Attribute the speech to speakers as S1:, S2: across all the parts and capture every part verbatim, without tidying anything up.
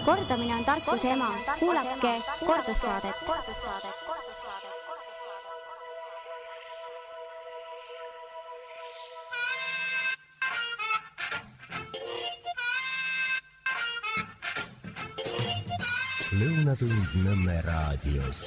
S1: Kordamine on tarkuse ema. Kuulake kordussaadet.
S2: Lõunatund Nõmme raadios.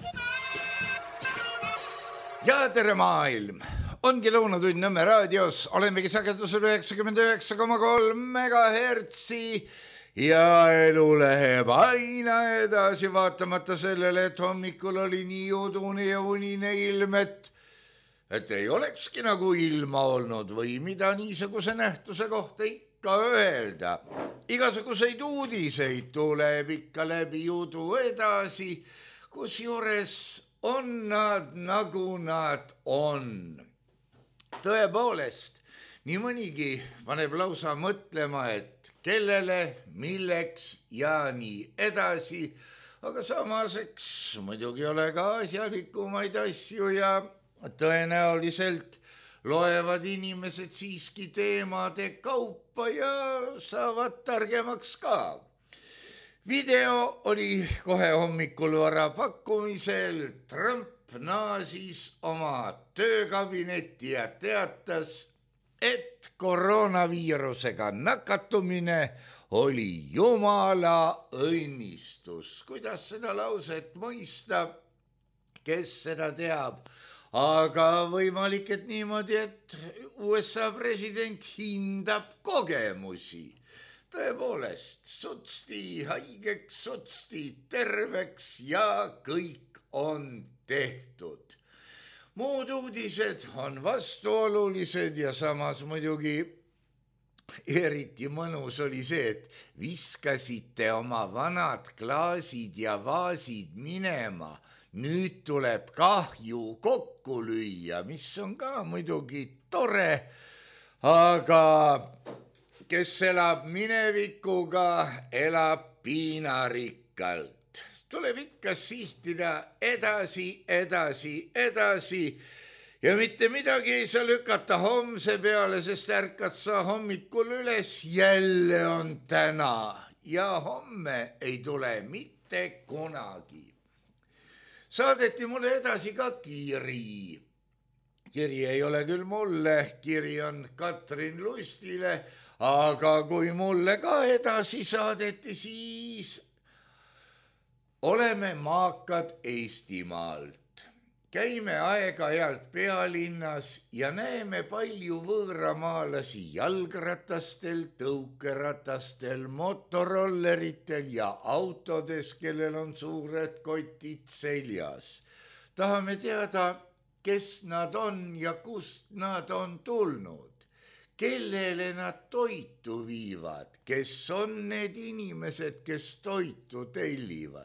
S3: Ja tere maailm! Ongi Lõunatund Nõmme raadios. Olemegi sagedusel üheksakümmend üheksa koma kolm megahertsi ja elu läheb aina edasi, vaatamata sellele, et hommikul oli nii udune ja unine ilm, et, et ei olekski nagu ilma olnud või mida niisuguse nähtuse kohta ikka öelda. Igasuguseid uudiseid tuleb ikka läbi judu edasi, kus juures on nad nagu nad on. Tõepoolest, nii mõnigi paneb lausa mõtlema, et kellele, milleks ja nii edasi, aga samaseks muidugi ole ka asjalikumaid asju ja tõenäoliselt loevad inimesed siiski teemade kaupa ja saavad targemaks ka. Video oli kohe hommikul vara pakkumisel. Trump naasis oma töökabinetti ja teatas, et koroonaviirusega nakatumine oli jumala õnnistus. Kuidas seda lauset mõista, kes seda teab? Aga võimalik, et niimoodi, et U S A president hindab kogemusi. Tõepoolest, sutsti haigeks, sutsti terveks ja kõik on tehtud. Muud uudised on vastuolulised ja samas muidugi eriti mõnus oli see, et viskasite oma vanad klaasid ja vaasid minema. Nüüd tuleb kahju kokku lüüa, mis on ka muidugi tore, aga kes elab minevikuga, elab piinarikkalt. Tuleb ikka sihtida edasi, edasi, edasi ja mitte midagi ei saa lükata homse peale, sest ärkad sa hommikul üles, jälle on täna ja homme ei tule mitte kunagi. Saadeti mulle edasi ka kiri. Kiri ei ole küll mulle, kiri on Katrin Lustile, aga kui mulle ka edasi saadeti, siis oleme maakad Eestimaalt. Käime aeg-ajalt pealinnas ja näeme palju võõramaalasi jalgratastel, tõukeratastel, motorolleritel ja autodes, kellel on suured kotid seljas. Tahame teada, kes nad on ja kust nad on tulnud, kellele nad toitu viivad, kes on need inimesed, kes toitu tellivad.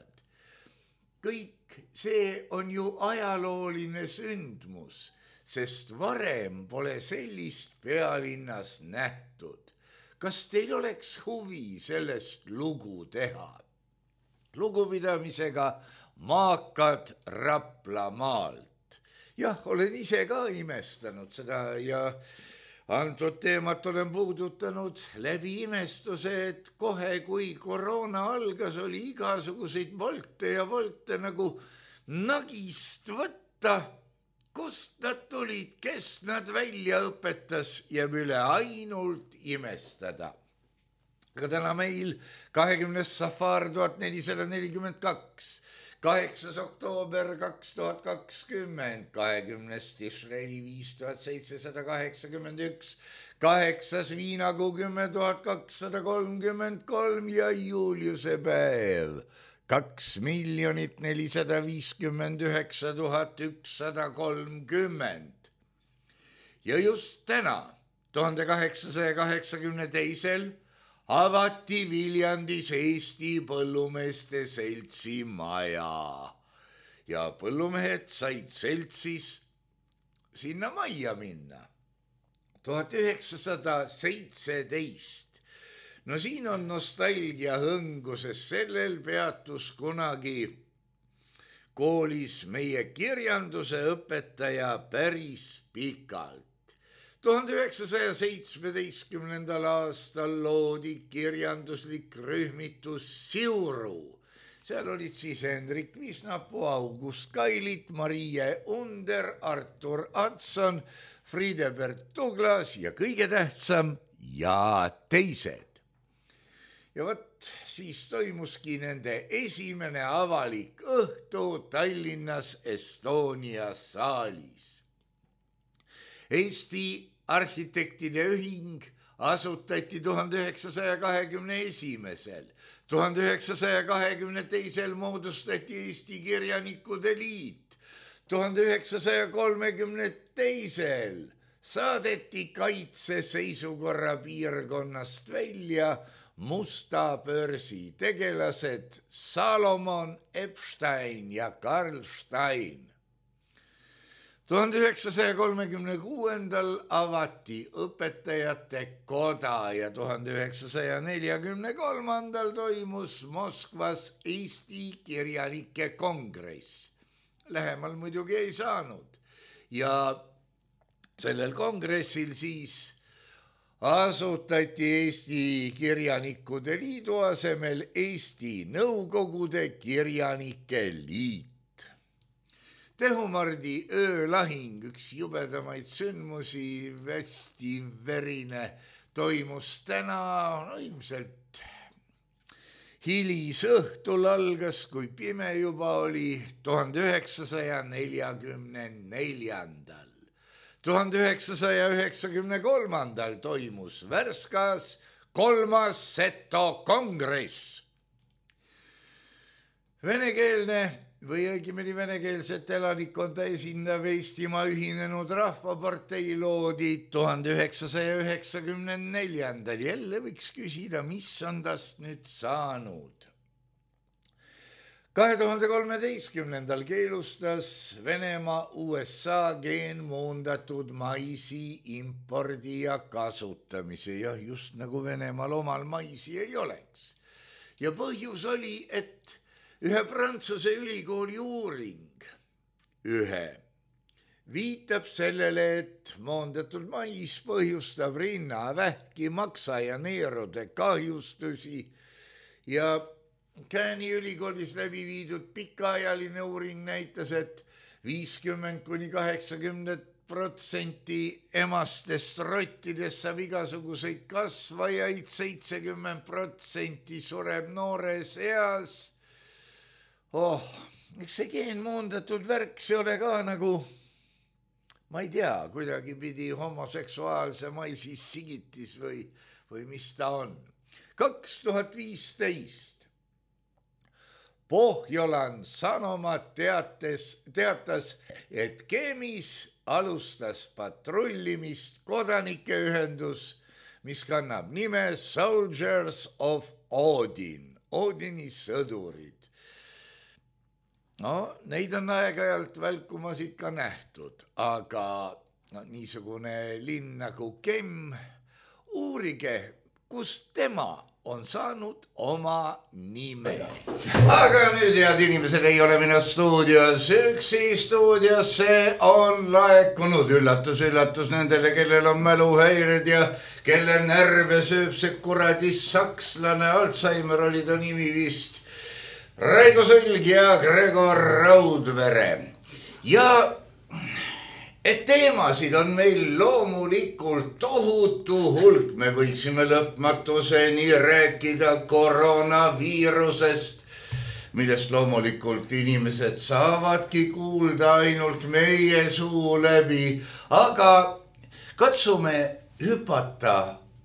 S3: Kõik see on ju ajalooline sündmus, sest varem pole sellist pealinnas nähtud. Kas teil oleks huvi sellest lugu teha? Lugupidamisega maakad Raplamaalt. Jah, olen ise ka imestanud seda ja antud teemat olen puudutanud läbi imestuse, et kohe kui koroona algas, oli igasuguseid volte ja volte nagu nagist võtta. Kust nad tulid, kes nad välja õpetas, jääb üle ainult imestada. Aga täna meil kahekümnes safar tuhat nelisada nelikümmend kaks, kaheksas oktoober kaks tuhat kakskümmend, kahekümnes Tishrei viis tuhat seitsesada kaheksakümmend üks, kaheksas viinakuu kümme tuhat kakssada kolmkümmend kolm ja Juliuse päev kaks miljonit nelisada viiskümmend üheksa tuhat ükssada kolmkümmend. Ja just täna, tuhande kaheksasaja kaheksakümne teisel avati Viljandis Eesti Põllumeeste Seltsi maja ja põllumehed said seltsis sinna majja minna. tuhat üheksasada seitseteist. No siin on nostalgia hõngu, sest sellel peatus kunagi koolis meie kirjanduse õpetaja päris pikalt. tuhande üheksasaja seitsmeteistkümnendal aastal loodi kirjanduslik rühmitus Siuru. Seal olid siis Hendrik Visnapuu, August Kailit, Marie Under, Artur Adson, Friedebert Douglas ja kõige tähtsam ja teised. Ja võt, siis toimuski nende esimene avalik õhtu Tallinnas Estonia saalis. Eesti arhitektide ühing asutati tuhande üheksasaja kahekümne esimesel. tuhande üheksasaja kahekümne teisel moodustati Eesti Kirjanikude Liit. tuhande üheksasaja kolmekümne teisel saadeti kaitseseisukorra piirkonnast välja Musta börsi tegelased Salomon Epstein ja Karl Stein. tuhande üheksasaja kolmekümne kuuendal avati õpetajate koda ja tuhande üheksasaja neljakümne kolmandal toimus Moskvas Eesti kirjanike kongress. Lähemal muidugi ei saanud ja sellel kongressil siis asutati Eesti Kirjanikude Liidu asemel Eesti Nõukogude Kirjanike Liit. Tehumardi öölahing, üks jubedamaid sündmusi, hästi verine, toimus täna, no ilmselt hilisõhtul algas, kui pime juba oli, tuhande üheksasaja neljakümne neljandal. tuhande üheksasaja üheksakümne kolmandal toimus Värskas kolmas Seto kongress. Venekeelne või õigemini venekeelset elanikkonda esindav Eestimaa ühinenud rahvapartei loodi tuhande üheksasaja üheksakümne neljandal. Jälle võiks küsida, mis on tast nüüd saanud. kahe tuhande kolmeteistkümnendal keelustas Venemaa U S A geenmuundatud maisi impordi ja kasutamise ja just nagu Venemaal omal maisi ei oleks. Ja põhjus oli, et ühe Prantsuse ülikooli uuring ühe viitab sellele, et moondatud mais põhjustab rinnavähki, maksa ja neerude kahjustusi ja Kääni ülikoolis läbi viidud pikaajaline uuring näitas, et viiskümmend kuni kaheksakümmend protsenti emastest rottidest saab igasuguseid kasvajaid, seitsekümmend protsenti sureb noores eas. Oh, eks see geenmuundatud värk, see ole ka nagu, ma ei tea, kuidagi pidi homoseksuaalse maisi sigitis või, või mis ta on. kaks tuhat viisteist Pohjolan Sanomat teates, teatas, et Kemis alustas patrullimist kodanikeühendus, mis kannab nime Soldiers of Odin, Odini sõdurid. No, neid on aeg-ajalt välkumas ikka nähtud, aga no, niisugune linn nagu Kem, uurige, kust tema on saanud oma nime. Aga nüüd, head inimesed, ei ole minu stuudios üksi. Stuudiosse on laekunud üllatus, üllatus nendele, kellel on mäluhäired ja kelle närve sööb see kuradi sakslane, Alzheimer oli ta nimi vist, Raigo Sülg ja Gregor Raudvere. Ja et teemasid on meil loomulikult tohutu hulk, me võiksime lõpmatuseni rääkida koroonaviirusest, millest loomulikult inimesed saavadki kuulda ainult meie suu läbi, aga katsume hüpata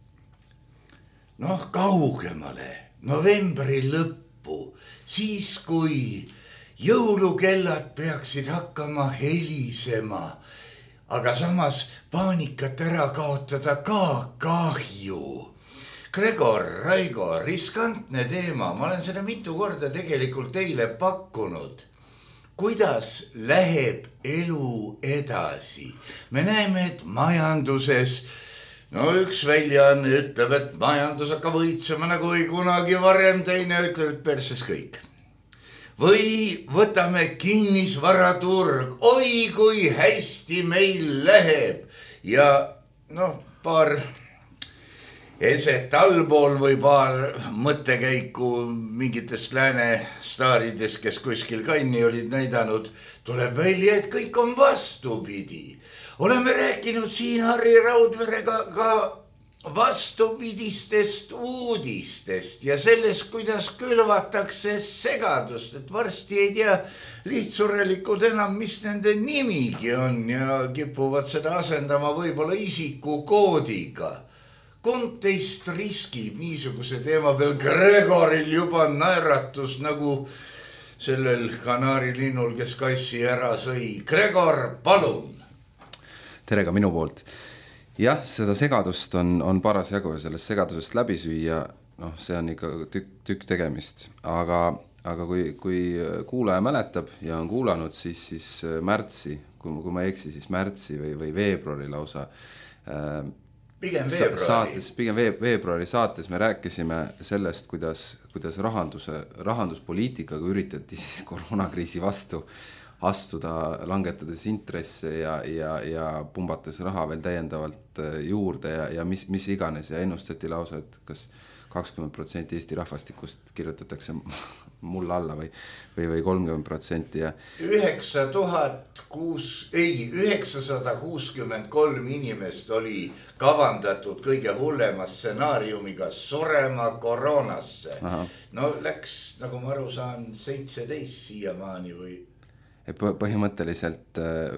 S3: noh, kaugemale, novembri lõppu, siis kui jõulukellad peaksid hakkama helisema, aga samas paanikat ära kaotada ka kahju. Gregor, Raigo, riskantne teema, ma olen selle mitu korda tegelikult teile pakkunud. Kuidas läheb elu edasi? Me näeme, et majanduses, no üks väljaanne ütleb, et majandus hakkab võitsema nagu ei kunagi varem, teine ütleb, et perses kõik. Või võtame kinnisvaraturg, oi kui hästi meil läheb ja noh, paar eset allpool või paar mõttekäiku mingitest lääne staaridest, kes kuskil kanni olid näidanud, tuleb välja, et kõik on vastupidi. Oleme rääkinud siin Harri Raudverega ka vastupidistest uudistest ja sellest, kuidas külvatakse segadust, et varsti ei tea lihtsurelikud enam, mis nende nimigi on ja kipuvad seda asendama võib-olla isikukoodiga. Kumb teist riskib niisuguse teema peal? Gregoril juba naeratus nagu sellel kanaarilinnul, kes kassi ära sõi. Gregor, palun!
S4: Tere ka minu poolt. Jah, seda segadust on, on paras jagu ja sellest segadusest läbi süüa, noh, see on ikka tükk, tükk tegemist. Aga, aga kui, kui kuulaja mäletab ja on kuulanud, siis, siis märtsi, kui, kui ma ei eksi, siis märtsi või, või veebruari lausa äh,
S3: Pigem veebruari.
S4: Saates, pigem veebruari saates me rääkisime sellest, kuidas, kuidas rahanduse, rahanduspoliitikaga üritati siis koroonakriisi vastu astuda, langetades intresse ja, ja, ja pumbates raha veel täiendavalt juurde ja, ja mis, mis iganes ja ennustati lausa, et kas kakskümmend protsenti Eesti rahvastikust kirjutatakse mulle alla või, või, või kolmkümmend protsenti ja
S3: üheksa tuhat kuus, ei, üheksasada kuuskümmend kolm inimest oli kavandatud kõige hullema stsenaariumiga surema koroonasse. Aha. No läks, nagu ma aru saan, seitseteist siiamaani või
S4: põhimõtteliselt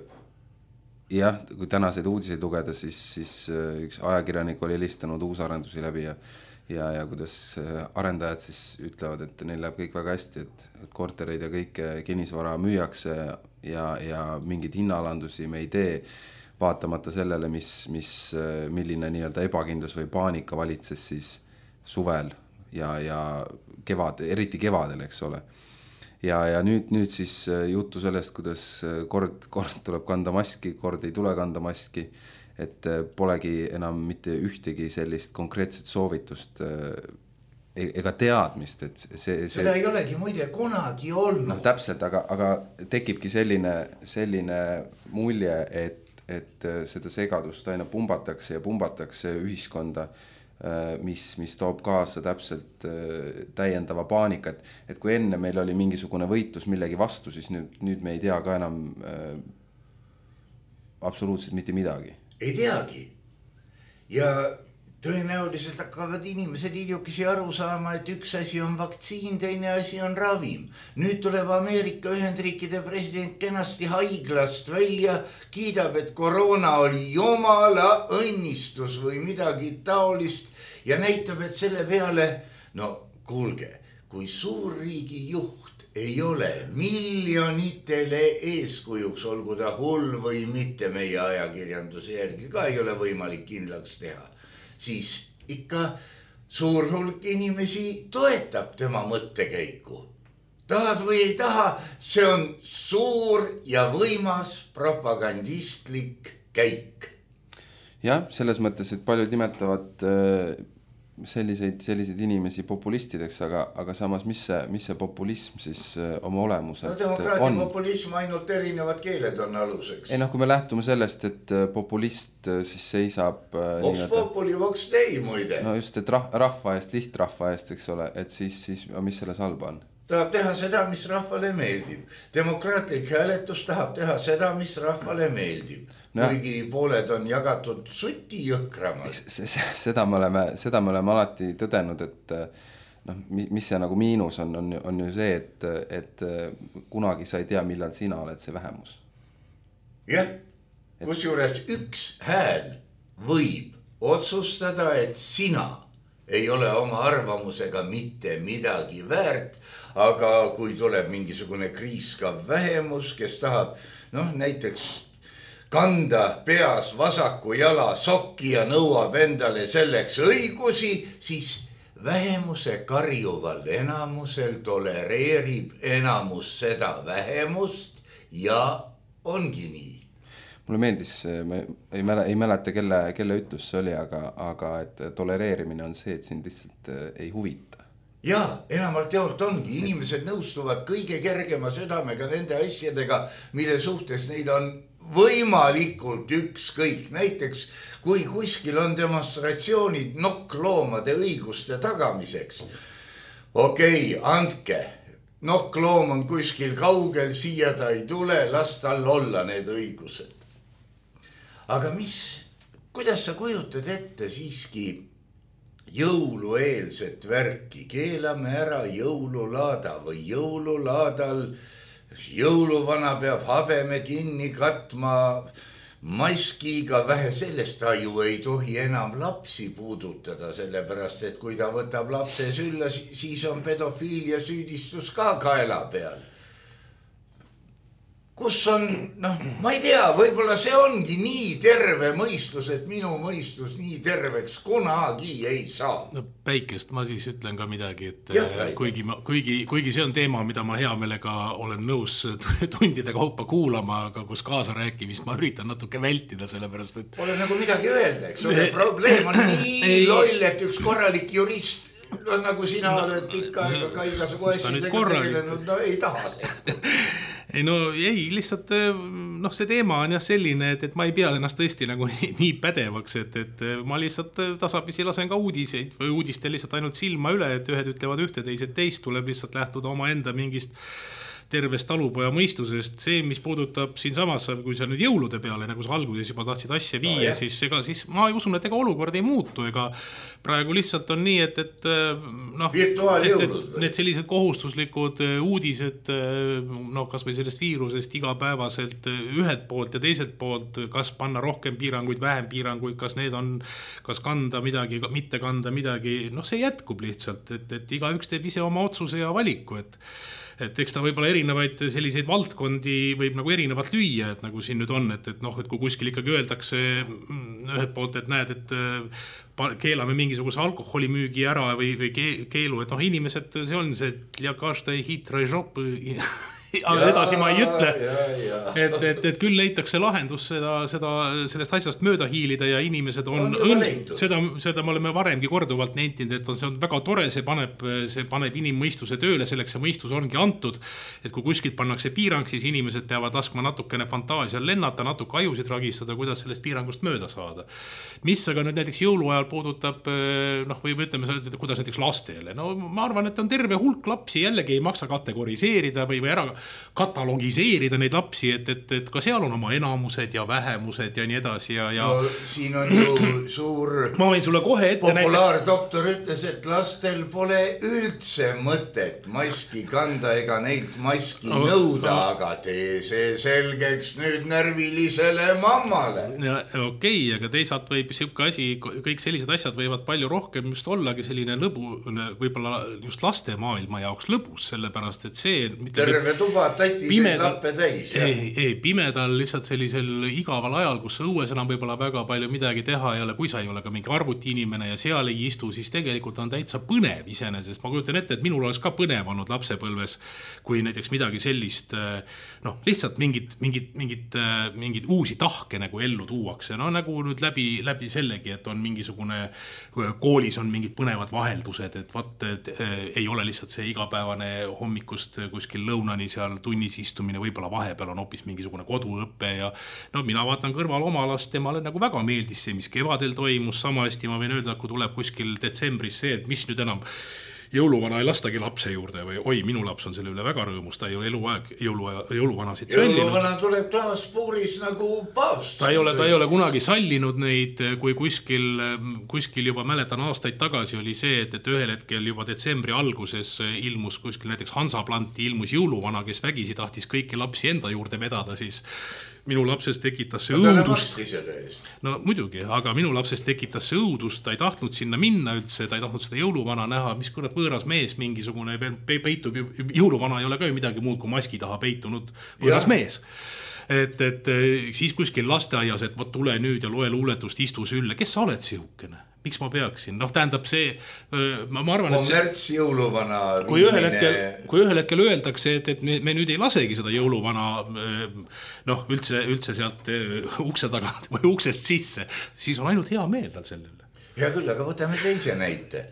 S4: jah, kui tänaseid uudiseid lugeda, siis, siis üks ajakirjanik oli helistanud uusarendusi läbi ja, ja, ja kuidas arendajad siis ütlevad, et neil läheb kõik väga hästi, et, et kortereid ja kõike kinnisvara müüakse ja, ja mingeid hinnaalandusi me ei tee, vaatamata sellele, mis, mis, milline nii-öelda ebakindlus või paanika valitses siis suvel ja, ja kevad, eriti kevadel, eks ole. Ja, ja nüüd, nüüd siis juttu sellest, kuidas kord, kord tuleb kanda maski, kord ei tule kanda maski, et polegi enam mitte ühtegi sellist konkreetset soovitust ega teadmist, et see, see...
S3: Seda ei olegi muide kunagi olnud.
S4: No täpselt, aga, aga tekibki selline, selline mulje, et, et seda segadust aina pumbatakse ja pumbatakse ühiskonda, mis, mis toob kaasa täpselt täiendava paanika, et, et kui enne meil oli mingisugune võitlus millegi vastu, siis nüüd, nüüd me ei tea ka enam äh, absoluutselt mitte midagi.
S3: Ei teagi. Ja tõenäoliselt hakkavad inimesed hiljukesi aru saama, et üks asi on vaktsiin, teine asi on ravim. Nüüd tuleb Ameerika Ühendriikide president kenasti haiglast välja, kiidab, et koroona oli jumala õnnistus või midagi taolist ja näitab, et selle peale, no kuulge, kui suurriigi juht ei ole miljonitele eeskujuks, olgu ta hull või mitte meie ajakirjanduse järgi, ka ei ole võimalik kindlaks teha, siis ikka suur hulk inimesi toetab tema mõttekäiku. Tahad või ei taha, see on suur ja võimas propagandistlik käik.
S4: Jah, selles mõttes, et paljud nimetavad selliseid, selliseid inimesi populistideks, aga, aga samas mis see, mis see populism siis oma olemuselt
S3: no, demokraatia on? Populism ainult erinevad keeled on aluseks.
S4: Ei noh, kui me lähtume sellest, et populist siis seisab...
S3: Vox populi, vox dei muide.
S4: No just, et rahva eest, lihtrahva eest, eks ole, et siis, siis mis selles halba on?
S3: Tahab teha seda, mis rahvale meeldib. Demokraatlik hääletus tahab teha seda, mis rahvale meeldib. No. Kuigi pooled on jagatud suti jõhkramalt.
S4: Seda me oleme, seda me oleme alati tõdenud, et noh, mis see nagu miinus on, on, on ju see, et, et kunagi sa ei tea, millal sina oled see vähemus.
S3: Jah, kusjuures üks hääl võib otsustada, et sina ei ole oma arvamusega mitte midagi väärt, aga kui tuleb mingisugune kriiskav vähemus, kes tahab, noh, näiteks kanda peas vasaku jala sokki ja nõuab endale selleks õigusi, siis vähemuse karjuval enamusel tolereerib enamus seda vähemust ja ongi nii.
S4: Mulle meeldis, ma ei, mäle, ei mäleta, kelle, kelle ütlus see oli, aga, aga et tolereerimine on see, et sind lihtsalt ei huvita.
S3: Jaa, enamalt jaolt ongi. Inimesed nõustuvad kõige kergema südamega nende asjadega, mille suhtes neil on võimalikult ükskõik, näiteks kui kuskil on demonstratsioonid nokkloomade õiguste tagamiseks. Okei, andke, nokkloom on kuskil kaugel, siia ta ei tule, las tal olla need õigused. Aga mis, kuidas sa kujutad ette siiski jõulueelset värki, keelame ära jõululaada või jõululaadal jõuluvana peab habeme kinni katma maskiga, vähe sellest ta ju ei tohi enam lapsi puudutada, sellepärast, et kui ta võtab lapse sülla, siis on pedofiilia süüdistus ka kaela peal. Kus on, noh, ma ei tea, võib-olla see ongi nii terve mõistus, et minu mõistus nii terveks kunagi ei saa.
S5: No Päikest, ma siis ütlen ka midagi, et ja, kuigi, ma, kuigi, kuigi see on teema, mida ma hea meelega olen nõus tundide kaupa kuulama, aga kus kaasa rääkimist ma üritan natuke vältida, sellepärast, et... Pole nagu midagi öelda, eks ole, probleem on nii ei, loll, et üks korralik jurist, no, nagu sina oled pikka aega ka igasugu asjadega tegelenud, no ei taha see. Ei, no ei, lihtsalt noh, see teema on jah selline, et, et ma ei pea ennast tõesti nagu nii, nii pädevaks, et, et ma lihtsalt tasapisi lasen ka uudiseid või uudistel lihtsalt ainult silma üle, et ühed ütlevad ühte, teised teist, tuleb lihtsalt lähtuda oma enda mingist tervest talupoja mõistusest. See, mis puudutab siin samas, kui sa nüüd jõulude peale, nagu sa alguses juba tahtsid asja viia, no, siis, ega, siis ma usun, et ega olukord ei muutu, ega praegu lihtsalt on nii, et, et noh, et, et need sellised kohustuslikud uudised, noh, kas või sellest viirusest igapäevaselt ühed poolt ja teiselt poolt, kas panna rohkem piiranguid, vähem piiranguid, kas need on, kas kanda midagi, mitte kanda midagi, noh, see jätkub lihtsalt, et, et iga üks teeb ise oma otsuse ja valiku, et et eks ta võib-olla erinevaid selliseid valdkondi võib nagu erinevat lüüa, et nagu siin nüüd on, et, et noh, et kui kuskil ikkagi öeldakse ühed poolt, et näed, et keelame mingisuguse alkoholimüügi ära või, või keelu, et noh, inimesed, see on see liakašta hitra žop, aga edasi ma ei ütle, et, et, et küll leitakse lahendus seda, seda, sellest asjast mööda hiilida ja inimesed on, on õnn, seda, seda me oleme varemgi korduvalt nentinud, et on, see on väga tore, see paneb, see paneb inimmõistuse tööle, selleks see mõistus ongi antud, et kui kuskilt pannakse piirang, siis inimesed peavad laskma natukene fantaasial lennata, natuke ajusid ragistada, kuidas sellest piirangust mööda saada. Mis aga nüüd näiteks jõuluajal puudutab, noh, või ütleme, kuidas näiteks lastele, no ma arvan, et on terve hulk lapsi, jällegi ei maksa kategoriseerida või, või ära katalogiseerida neid lapsi, et, et, et ka seal on oma enamused ja vähemused ja nii edasi ja, ja...
S3: No, siin on ju suur
S5: ma võin sulle kohe ette
S3: populaardoktor näiteks... ütles, et lastel pole üldse mõtet maski kanda ega neilt maski no, nõuda no. Aga tee see selgeks nüüd närvilisele mammale.
S5: Ja, okei, okay, aga teisalt võib siuke asi, kõik sellised asjad võivad palju rohkem just ollagi selline lõbu, võib-olla just laste maailma jaoks lõbus, sellepärast, et see
S3: terve tuba pimedal, täis,
S5: ei, ei, pimedal lihtsalt sellisel igaval ajal, kus õues enam võib-olla väga palju midagi teha ei ole, kui sa ei ole ka mingi arvuti inimene ja seal ei istu, siis tegelikult on täitsa põnev iseenesest. Ma kujutan ette, et minul oleks ka põnev olnud lapsepõlves, kui näiteks midagi sellist, noh, lihtsalt mingid, mingid, mingid, mingid uusi tahke nagu ellu tuuakse. No nagu nüüd läbi, läbi sellegi, et on mingisugune, koolis on mingid põnevad vaheldused, et vaat, et ei ole lihtsalt see igapäevane hommikust kuskil lõunani seal tunnis istumine, võib-olla vahepeal on hoopis mingisugune koduõppe ja no mina vaatan kõrval oma last, temale nagu väga meeldis see, mis kevadel toimus, sama hästi ma võin öelda, kui tuleb kuskil detsembris see, et mis nüüd enam jõuluvana ei lastagi lapse juurde või oi, minu laps on selle üle väga rõõmus, ta ei ole eluaeg jõulu, jõuluvanasid sallinud.
S3: Jõuluvana tuleb klaaspuuris nagu paavst.
S5: Ta ei ole, ta ei ole kunagi sallinud neid, kui kuskil, kuskil juba mäletan aastaid tagasi oli see, et, et ühel hetkel juba detsembri alguses ilmus kuskil näiteks Hansaplanti ilmus jõuluvana, kes vägisi tahtis kõiki lapsi enda juurde vedada, siis minu lapsest tekitas see õudust. No muidugi, aga minu lapsest tekitas see õudust, ta ei tahtnud sinna minna üldse, ta ei tahtnud seda jõuluvana näha, mis kurat võõras mees mingisugune peitub, jõuluvana ei ole ka ju midagi muud, kui maski taha peitunud võõras ja. Mees. Et, et siis kuskil lasteaias, et ma tule nüüd ja loe luuletust, istu sülle, kes sa oled sihukene? Miks ma peaksin? Noh, tähendab see, ma, ma arvan, et see... Kommerts jõuluvana
S3: kui
S5: ühel hetkel, kui ühel hetkel öeldakse, et, et me, me nüüd ei lasegi seda jõuluvana, noh, üldse, üldse sealt ukse tagant või uksest sisse, siis on ainult hea meel tal selle üle.
S3: Hea küll, aga võtame teise näite.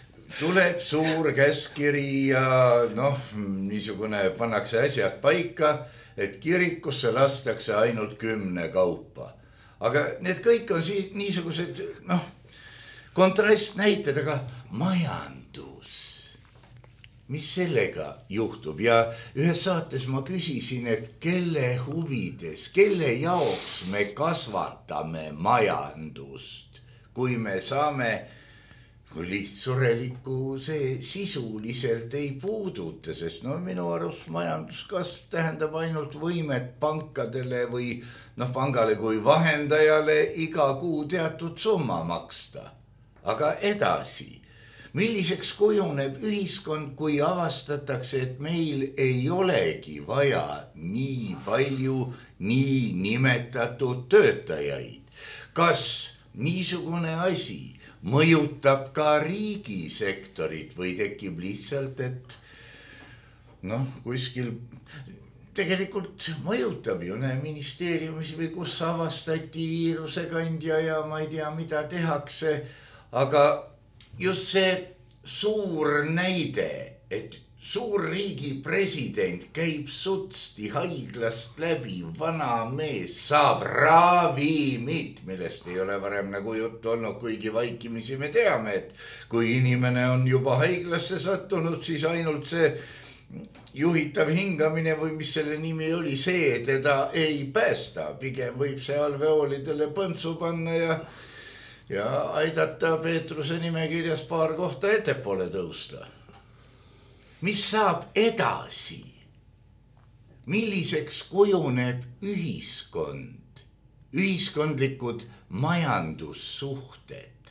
S3: Tuleb suur käskiri ja noh, niisugune pannakse asjad paika, et kirikusse lastakse ainult kümne kaupa. Aga need kõik on siis niisugused, noh, kontrastnäited, aga majandus, mis sellega juhtub? Ja ühes saates ma küsisin, et kelle huvides, kelle jaoks me kasvatame majandust, kui me saame lihtsurelikku see sisuliselt ei puuduta, sest no minu arust majanduskasv tähendab ainult võimet pankadele või noh, pangale kui vahendajale iga kuu teatud summa maksta. Aga edasi, milliseks kujuneb ühiskond, kui avastatakse, et meil ei olegi vaja nii palju nii nimetatud töötajaid? Kas niisugune asi mõjutab ka riigisektorit või tekib lihtsalt, et noh, kuskil tegelikult mõjutab ju ne ministeeriumis või kus avastati viirusekandja ja ma ei tea, mida tehakse, aga just see suur näide, et suur riigi president käib sutsti haiglast läbi, vana mees saab ravimit, millest ei ole varem nagu juttu olnud, kuigi vaikimisi me teame, et kui inimene on juba haiglasse sattunud, siis ainult see juhitav hingamine või mis selle nimi oli, see teda ei päästa. Pigem võib see alveoolidele põntsu panna ja, ja aidata Peetruse nimekirjas paar kohta ettepoole tõusta. Mis saab edasi? Milliseks kujuneb ühiskond, ühiskondlikud majandussuhted?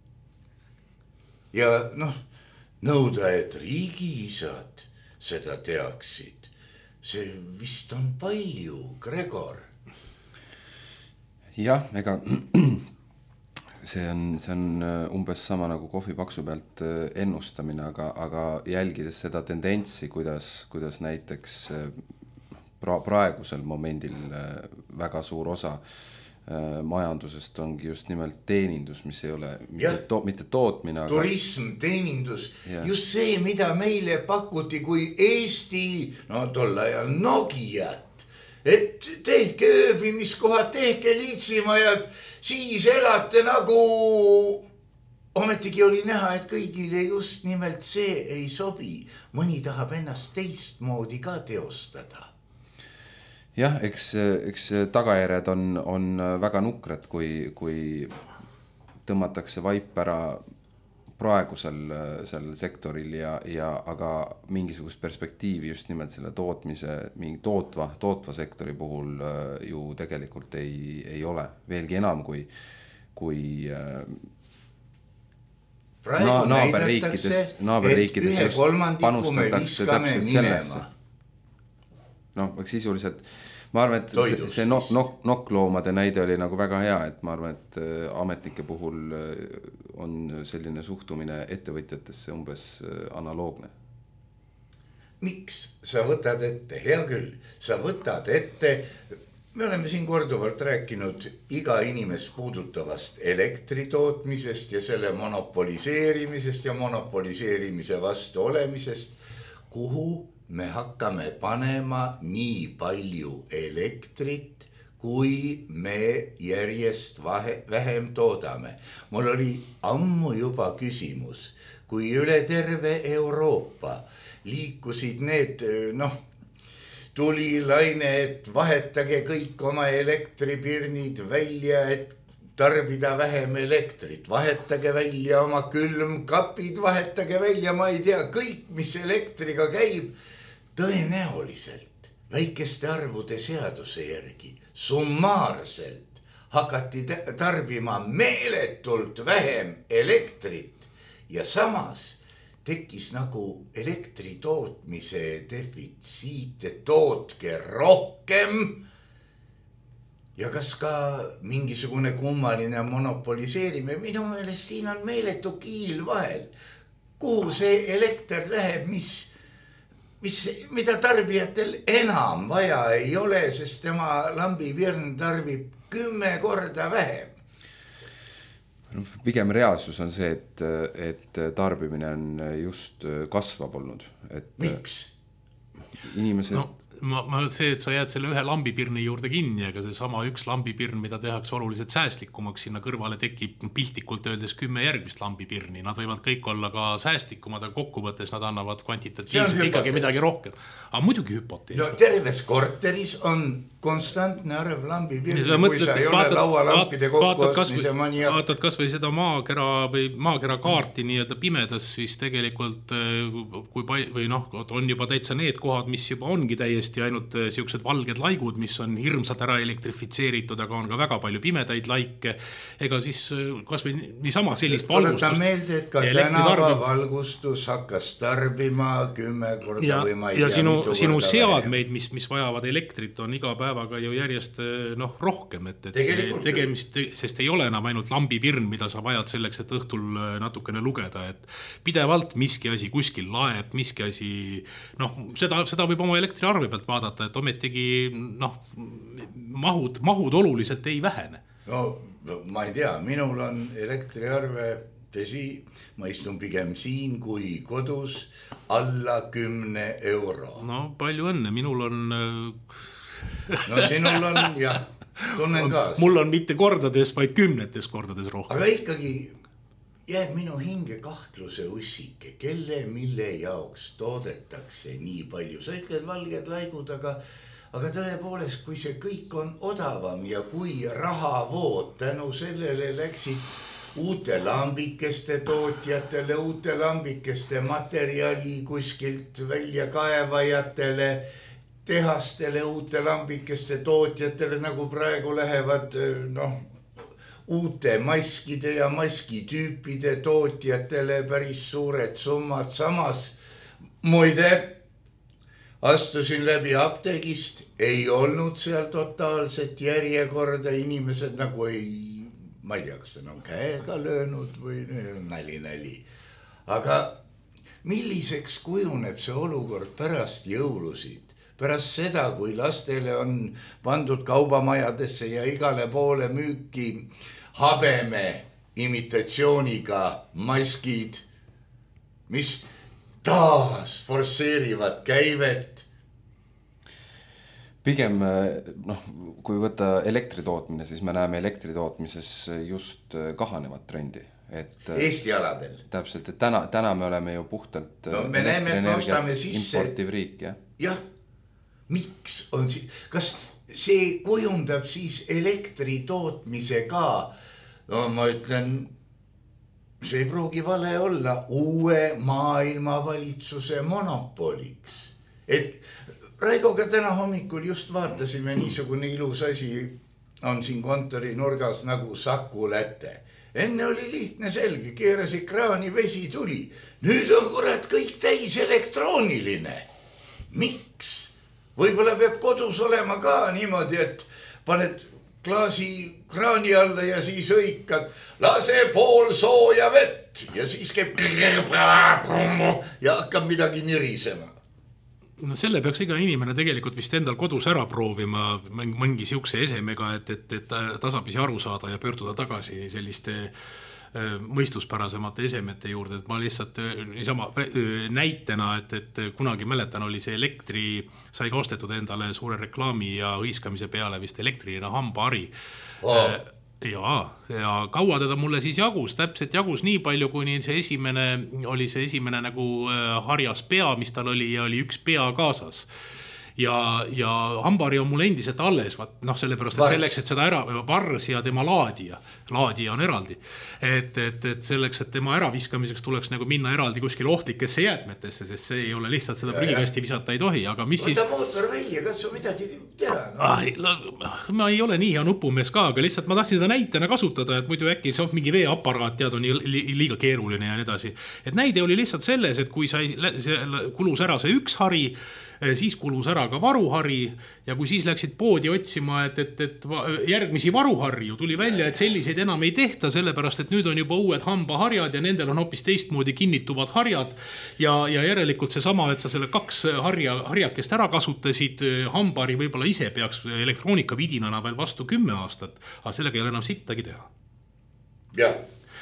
S3: Ja noh, nõuda, et riigiisad seda teaksid, see vist on palju, Gregor.
S4: Jah, ega see on, see on umbes sama nagu kohvipaksu pealt ennustamine, aga, aga jälgides seda tendentsi, kuidas, kuidas näiteks pra, praegusel momendil väga suur osa majandusest ongi just nimelt teenindus, mis ei ole mitte, to, mitte tootmine. Aga...
S3: Turism, teenindus, ja. Just see, mida meile pakuti kui Eesti, no tol ajal Nokiat, et tehke ööbimiskohad, tehke liitsimajad, siis elate nagu, ometigi oli näha, et kõigile just nimelt see ei sobi. Mõni tahab ennast teistmoodi ka teostada.
S4: Jah, eks, eks tagajärjed on, on väga nukrad, kui, kui tõmmatakse vaip ära praegusel seal sektoril ja, ja aga mingisugust perspektiivi just nimelt selle tootmise, mingi tootva, tootva sektori puhul ju tegelikult ei, ei ole. Veelgi enam kui, kui na, naaberriikides, naaberriikides just panustatakse täpselt sellesse. Noh, sisuliselt, ma arvan, et see, see nok, nok, nokloomade näide oli nagu väga hea, et ma arvan, et ametnike puhul on selline suhtumine ettevõtjatesse umbes analoogne.
S3: Miks sa võtad ette? Hea küll, sa võtad ette, me oleme siin korduvalt rääkinud iga inimest puudutavast elektritootmisest ja selle monopoliseerimisest ja monopoliseerimise vastu olemisest, kuhu me hakkame panema nii palju elektrit, kui me järjest vahe, vähem toodame. Mul oli ammu juba küsimus, kui üle terve Euroopa liikusid need, noh, tuli laine, et vahetage kõik oma elektripirnid välja, et tarbida vähem elektrit, vahetage välja oma külmkapid, vahetage välja, ma ei tea, kõik, mis elektriga käib, tõenäoliselt väikeste arvude seaduse järgi summaarselt hakati tarbima meeletult vähem elektrit ja samas tekkis nagu elektritootmise defitsiit, tootke rohkem ja kas ka mingisugune kummaline monopoliseerimine, minu meelest siin on meeletu kiil vahel, kuhu see elekter läheb, mis Mis, mida tarbijatel enam vaja ei ole, sest tema lambipirn tarbib kümme korda vähem.
S4: Pigem reaalsus on see, et, et tarbimine on just kasvab olnud. Et
S3: miks?
S4: Inimesed...
S5: No, ma, ma see, et sa jääd selle ühe lambipirni juurde kinni, aga see sama üks lambipirn, mida tehakse oluliselt säästlikumaks, sinna kõrvale tekib piltlikult öeldes kümme järgmist lambipirni. Nad võivad kõik olla ka säästlikumad, aga kokkuvõttes nad annavad kvantitatiivselt ikkagi midagi rohkem. Aga muidugi hüpotees.
S3: No terves korteris on konstantne arv lambipirni, kui sa ei ole
S5: vaatad,
S3: laualampide kokkuostmise
S5: mania. Vaatad kas või seda maakera või maakera kaarti nii-öelda pimedas, siis tegelikult kui palju, või noh, on juba täitsa need kohad, mis juba ongi täiesti ainult siuksed valged laigud, mis on hirmsad ära elektrifitseeritud, aga on ka väga palju pimedaid laike. Ega siis kas või niisama sellist valgustust.
S3: Tuletan meelde, et ka tänava valgustus hakkas tarbima kümme korda
S5: ja,
S3: või ma ei
S5: ja
S3: tea,
S5: sinu,
S3: mitu
S5: sinu
S3: korda
S5: seadmeid, mis, mis vajavad elektrit, on iga päevaga ju järjest noh, rohkem, et, et tegemist, sest ei ole enam ainult lambipirn, mida sa vajad selleks, et õhtul natukene lugeda, et pidevalt miski asi kuskil laeb, miski asi, noh, seda, seda võib oma elektriarve pealt vaadata, et ometigi noh, mahud, mahud oluliselt ei vähene.
S3: No, no ma ei tea, minul on elektriarve, tõsi, ma istun pigem siin kui kodus alla kümne euro.
S5: No palju õnne, minul on...
S3: No sinul on, jah, tunnen kaas.
S5: Mul on mitte kordades, vaid kümnetes kordades rohkem.
S3: Aga ikkagi jääb minu hinge kahtluse ussike, kelle mille jaoks toodetakse nii palju. Sa ütled valged laigud, aga, aga tõepoolest, kui see kõik on odavam ja kui rahavood tänu sellele läksid uute lambikeste tootjatele, uute lambikeste materjali kuskilt välja kaevajatele, tehastele, uute lambikeste tootjatele, nagu praegu lähevad noh, uute maskide ja maskitüüpide tootjatele päris suured summad. Samas, muide, astusin läbi apteegist, ei olnud seal totaalset järjekorda, inimesed nagu ei, ma ei tea, kas ta on käega löönud või näli näli. Aga milliseks kujuneb see olukord pärast jõulusid? Pärast seda, kui lastele on pandud kaubamajadesse ja igale poole müüki habeme imitatsiooniga maskid, mis taas forsseerivad käivet.
S4: Pigem, noh, kui võtta elektritootmine, siis me näeme elektritootmises just kahanevat trendi. Et,
S3: Eesti aladel.
S4: Täpselt, et täna, täna me oleme ju puhtalt
S3: no, me näeme, et me ostame sisse.
S4: Importiv riik, jah.
S3: Jah. Miks on siis, kas see kujundab siis elektri tootmise ka? No ma ütlen, see ei pruugi vale olla uue maailmavalitsuse monopoliks. Et Raigoga täna hommikul just vaatasime niisugune ilus asi on siin kontori nurgas nagu Saku Läte. Enne oli lihtne selge, keeras ekraani, vesi tuli. Nüüd on kurat kõik täis elektrooniline. Miks? Võib-olla peab kodus olema ka niimoodi, et paned klaasi kraani alla ja siis õikad, lase pool sooja vett ja siis käib ja hakkab midagi nirisema.
S5: No selle peaks iga inimene tegelikult vist endal kodus ära proovima mõngi siukse esemega, et, et, et tasapisi aru saada ja pöörduda tagasi selliste mõistuspärasemate esemete juurde, et ma lihtsalt niisama näitena, et, et kunagi mäletan, oli see elektri, sai ka ostetud endale suure reklaami ja hõiskamise peale vist elektriline hambahari.
S3: Oh.
S5: Ja, ja kaua teda mulle siis jagus, täpselt jagus nii palju, kuni see esimene, oli see esimene nagu harjas pea, mis tal oli ja oli üks pea kaasas. Ja, ja hambari on mul endiselt alles, noh, sellepärast, et selleks, et seda ära, vars ja tema laadija, laadija on eraldi, et, et, et selleks, et tema äraviskamiseks tuleks nagu minna eraldi kuskil ohtlikesse jäätmetesse, sest see ei ole lihtsalt seda prügikasti visata ei tohi, aga mis siis...
S3: Võta mootor välja, kas su midagi teha? No?
S5: Ah, ma ei ole nii hea nupumees ka, aga lihtsalt ma tahtsin seda näitena kasutada, et muidu äkki see on mingi veeaparaat, tead, on liiga keeruline ja nii edasi. Et näide oli lihtsalt selles, et kui sai, kulus ära see üks hari, siis kulus ära ka varuhari ja kui siis läksid poodi otsima, et, et, et järgmisi varuharju tuli välja, et selliseid enam ei tehta, sellepärast, et nüüd on juba uued hambaharjad ja nendel on hoopis teistmoodi kinnituvad harjad ja, ja järelikult see sama, et sa selle kaks harja, harjakest ära kasutasid, hambari võib-olla ise peaks elektroonika vidinana veel vastu kümme aastat, aga sellega ei ole enam sittagi teha.
S3: Jah.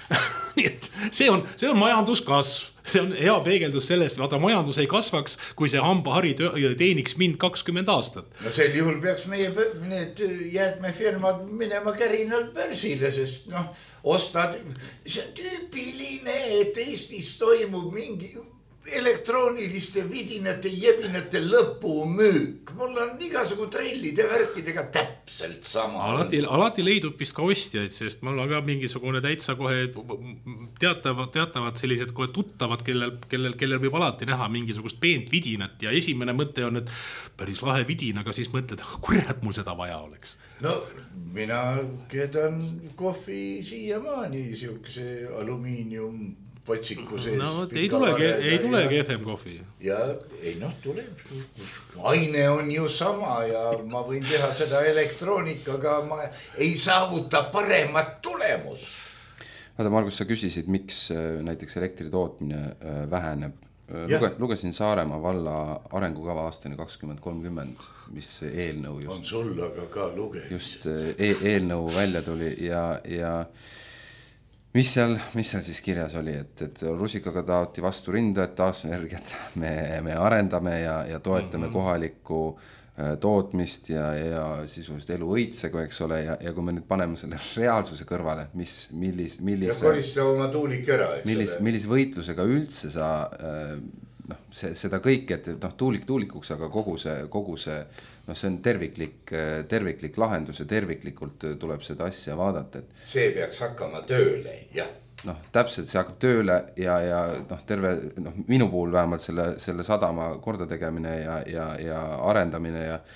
S5: Nii et see on, see on majanduskasv, see on hea peegeldus sellest, vaata majandus ei kasvaks, kui see hambahari teeniks mind kakskümmend aastat.
S3: No sel juhul peaks meie need jäätmefirmad minema kärinal börsile, sest noh, ostad, see on tüüpiline, et Eestis toimub mingi elektrooniliste vidinate jebinate lõpumüük. Mul on igasugu trellide värkidega täpselt sama.
S5: Alati, alati leidub vist ka ostjaid, sest mul on ka mingisugune täitsa kohe teatavad, teatavad sellised kohe tuttavad, kellel, kellel, kellel võib alati näha mingisugust peent vidinat ja esimene mõte on, et päris lahe vidin, aga siis mõtled, kurat mul seda vaja oleks.
S3: No mina keedan kohvi siiamaani siukse alumiinium potsiku sees.
S5: No ei tulegi, ei tulegi F M kohvi.
S3: Ja ei noh, tuleb. Aine on ju sama ja ma võin teha seda elektroonikaga, ma ei saavuta paremat tulemust.
S4: Vaata, Margus, sa küsisid, miks näiteks elektri tootmine väheneb. Luge, lugesin Saaremaa valla arengukava aastani kakskümmend kolmkümmend, mis eelnõu just...
S3: On sul aga ka luge.
S4: Just e eelnõu välja tuli ja... ja Mis seal, mis seal siis kirjas oli, et, et rusikaga taoti vastu rinda, et taastuvenergiat me, me arendame ja, ja toetame mm-hmm. kohalikku äh, tootmist ja, ja sisuliselt elu õitsegu, eks ole, ja, ja kui me nüüd paneme selle reaalsuse kõrvale, mis, millis, millise...
S3: Ja korista oma tuulik ära, eks
S4: millis, ole. Millise võitlusega üldse sa, äh, noh, see, seda kõik, et noh, tuulik tuulikuks, aga kogu see, kogu see no see on terviklik, terviklik lahendus ja terviklikult tuleb seda asja vaadata. Et
S3: see peaks hakkama tööle, jah.
S4: Noh, täpselt see hakkab tööle ja, ja noh, terve, noh, minu puhul vähemalt selle, selle sadama korda tegemine ja, ja, ja arendamine ja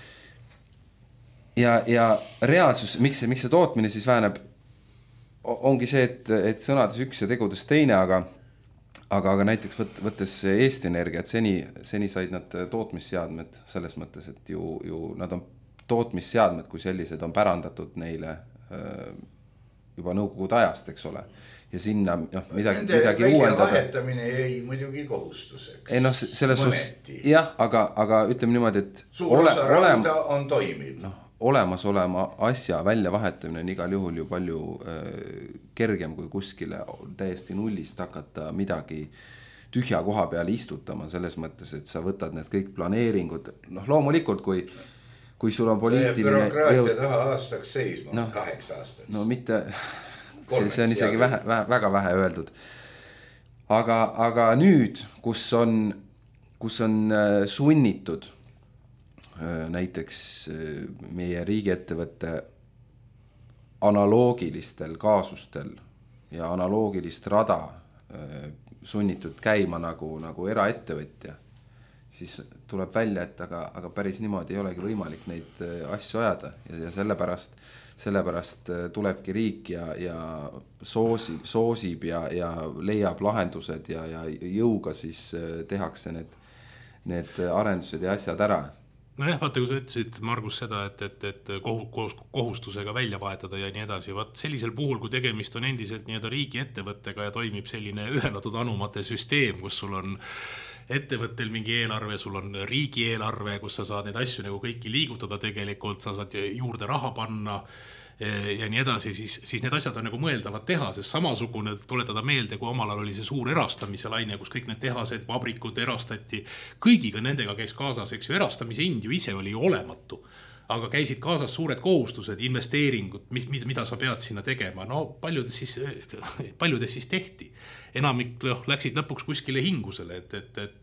S4: ja, ja reaalsus, miks see, miks see tootmine siis väheneb, ongi see, et, et sõnades üks ja tegudes teine, aga Aga, aga näiteks võt, võttes Eesti Energiat, seni, seni said nad tootmisseadmed selles mõttes, et ju, ju nad on tootmisseadmed, kui sellised on pärandatud neile öö, juba nõukogude ajast, eks ole. Ja sinna noh, midagi, midagi uuendada.
S3: Nende vahetamine jäi muidugi kohustuseks.
S4: Ei noh, selles suhtes, jah, aga, aga ütleme niimoodi, et
S3: suur ole, osa randa on toimiv.
S4: Noh, olemas olema asja välja vahetamine on igal juhul ju palju äh, kergem kui kuskile täiesti nullist hakata midagi tühja koha peale istutama selles mõttes, et sa võtad need kõik planeeringud. Noh, loomulikult, kui, kui sul on poliitiline...
S3: Bürokraatia jõud... taha aastaks seisma, no, kaheksa aastaks.
S4: No mitte, see, see on isegi vähe, vähe, väga vähe öeldud. Aga, aga nüüd, kus on, kus on äh, sunnitud näiteks meie riigiettevõtte analoogilistel kaasustel ja analoogilist rada sunnitud käima nagu, nagu eraettevõtja, siis tuleb välja, et aga, aga päris niimoodi ei olegi võimalik neid asju ajada ja, ja sellepärast, sellepärast tulebki riik ja, ja soosib, soosib ja, ja leiab lahendused ja, ja jõuga siis tehakse need, need arendused ja asjad ära.
S5: No jah, vaata, kui sa ütlesid, Margus, seda, et, et, et kohustusega välja vahetada ja nii edasi, vaat sellisel puhul, kui tegemist on endiselt nii-öelda riigi ettevõttega ja toimib selline ühendatud anumate süsteem, kus sul on ettevõttel mingi eelarve, sul on riigi eelarve, kus sa saad neid asju nagu kõiki liigutada tegelikult, sa saad juurde raha panna ja nii edasi, siis, siis need asjad on nagu mõeldavad teha, sest samasugune tuletada meelde, kui omal ajal oli see suur erastamise laine, kus kõik need tehased, vabrikud erastati, kõigiga nendega käis kaasas, eks ju, erastamise hind ju ise oli olematu, aga käisid kaasas suured kohustused, investeeringud, mis, mida sa pead sinna tegema, no paljudes siis, paljudes siis tehti. Enamik läksid lõpuks kuskile hingusele, et, et, et,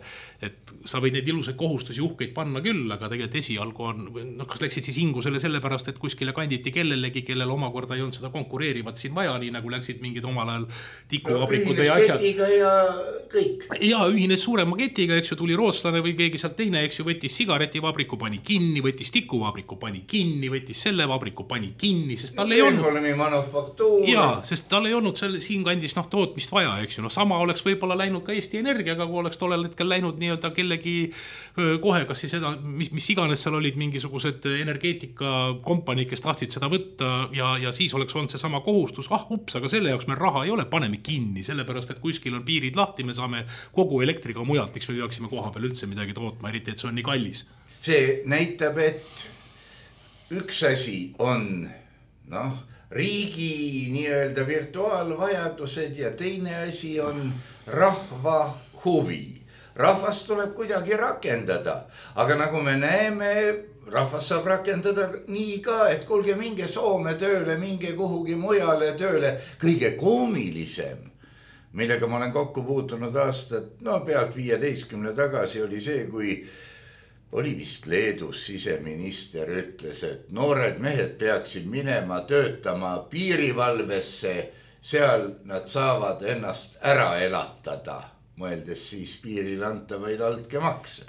S5: et sa võid neid ilusaid kohustusi uhkeid panna küll, aga tegelikult esialgu on, no kas läksid siis hingusele sellepärast, et kuskile kanditi kellelegi, kellel omakorda ei olnud seda konkureerivat siin vaja, nii nagu läksid mingid omal ajal tikuvabrikud või asjad.
S3: Ühines ketiga ja kõik.
S5: Ja ühines suurema ketiga, eks ju, tuli rootslane või keegi sealt teine, eks ju, võttis sigaretivabriku, pani kinni, võttis tikuvabriku, pani kinni, võttis selle vabriku, pani kinni, sest tal ei olnud... Ja, sest tal ei olnud seal siin kandis noh, tootmist vaja, eks ju, no sama oleks võib-olla läinud ka Eesti Energiaga, kui oleks tollel hetkel läinud nii-öelda kellegi kohe, kas siis seda, mis, mis iganes seal olid mingisugused energeetikakompanii, kes tahtsid seda võtta ja, ja siis oleks olnud see sama kohustus, ah ups, aga selle jaoks meil raha ei ole, paneme kinni, sellepärast, et kuskil on piirid lahti, me saame kogu elektriga mujalt, miks me peaksime koha peal üldse midagi tootma, eriti, et see on nii kallis.
S3: See näitab, et üks asi on, noh, riigi nii-öelda virtuaalvajadused ja teine asi on rahva huvi. Rahvast tuleb kuidagi rakendada, aga nagu me näeme, rahvas saab rakendada nii ka, et kuulge minge Soome tööle, minge kuhugi mujale tööle. Kõige koomilisem, millega ma olen kokku puutunud aastat, no pealt viieteistkümne tagasi oli see, kui oli vist Leedus siseminister ütles, et noored mehed peaksid minema töötama piirivalvesse, seal nad saavad ennast ära elatada, mõeldes siis piiril antavaid altkäemakse.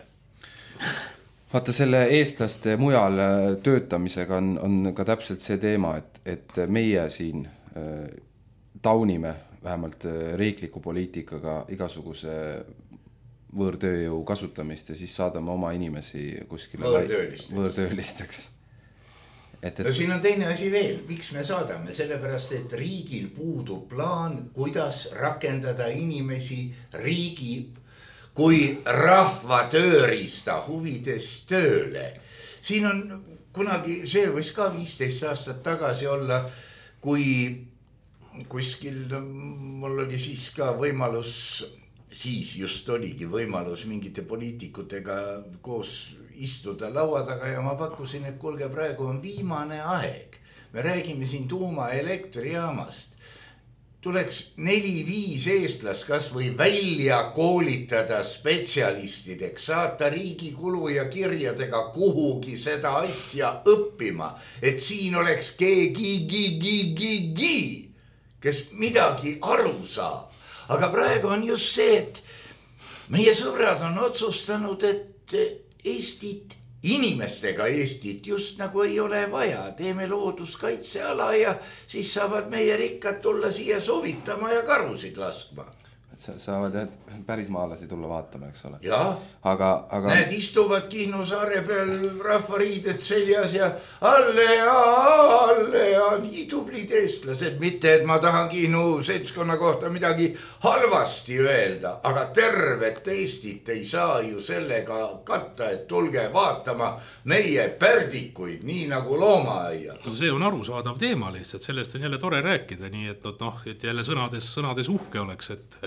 S4: Vaata selle eestlaste mujal töötamisega on, on ka täpselt see teema, et, et meie siin äh, taunime vähemalt riikliku poliitikaga igasuguse võõrtööjõu kasutamist ja siis saadame oma inimesi kuskile
S3: võõrtöölisteks.
S4: võõrtöölisteks. Et, et...
S3: No siin on teine asi veel, miks me saadame, sellepärast, et riigil puudub plaan, kuidas rakendada inimesi riigi kui rahva tööriista huvides tööle. Siin on kunagi, see võis ka viisteist aastat tagasi olla, kui kuskil, mul oli siis ka võimalus, siis just oligi võimalus mingite poliitikutega koos istuda laua taga ja ma pakkusin, et kuulge, praegu on viimane aeg. Me räägime siin tuumaelektrijaamast. Tuleks neli-viis eestlast kas või välja koolitada spetsialistideks, saata riigi kulu ja kirjadega kuhugi seda asja õppima, et siin oleks keegi, gi, gi, gi, kes midagi aru saab. Aga praegu on just see, et meie sõbrad on otsustanud, et Eestit, inimestega Eestit just nagu ei ole vaja. Teeme looduskaitseala ja siis saavad meie rikkad tulla siia sovitama ja karusid laskma.
S4: Saavad jah, päris maalasi tulla vaatama, eks ole.
S3: Ja,
S4: aga, aga...
S3: need istuvad Kihnu saare peal rahvariidet seljas ja alle ja alle ja nii tublid eestlased. Mitte, et ma tahan Kihnu seltskonna kohta midagi halvasti öelda, aga tervet Eestit ei saa ju sellega katta, et tulge vaatama meie pärdikuid, nii nagu loomaaiad.
S5: No see on arusaadav teema lihtsalt, sellest on jälle tore rääkida, nii et, noh, et jälle sõnades, sõnades uhke oleks, et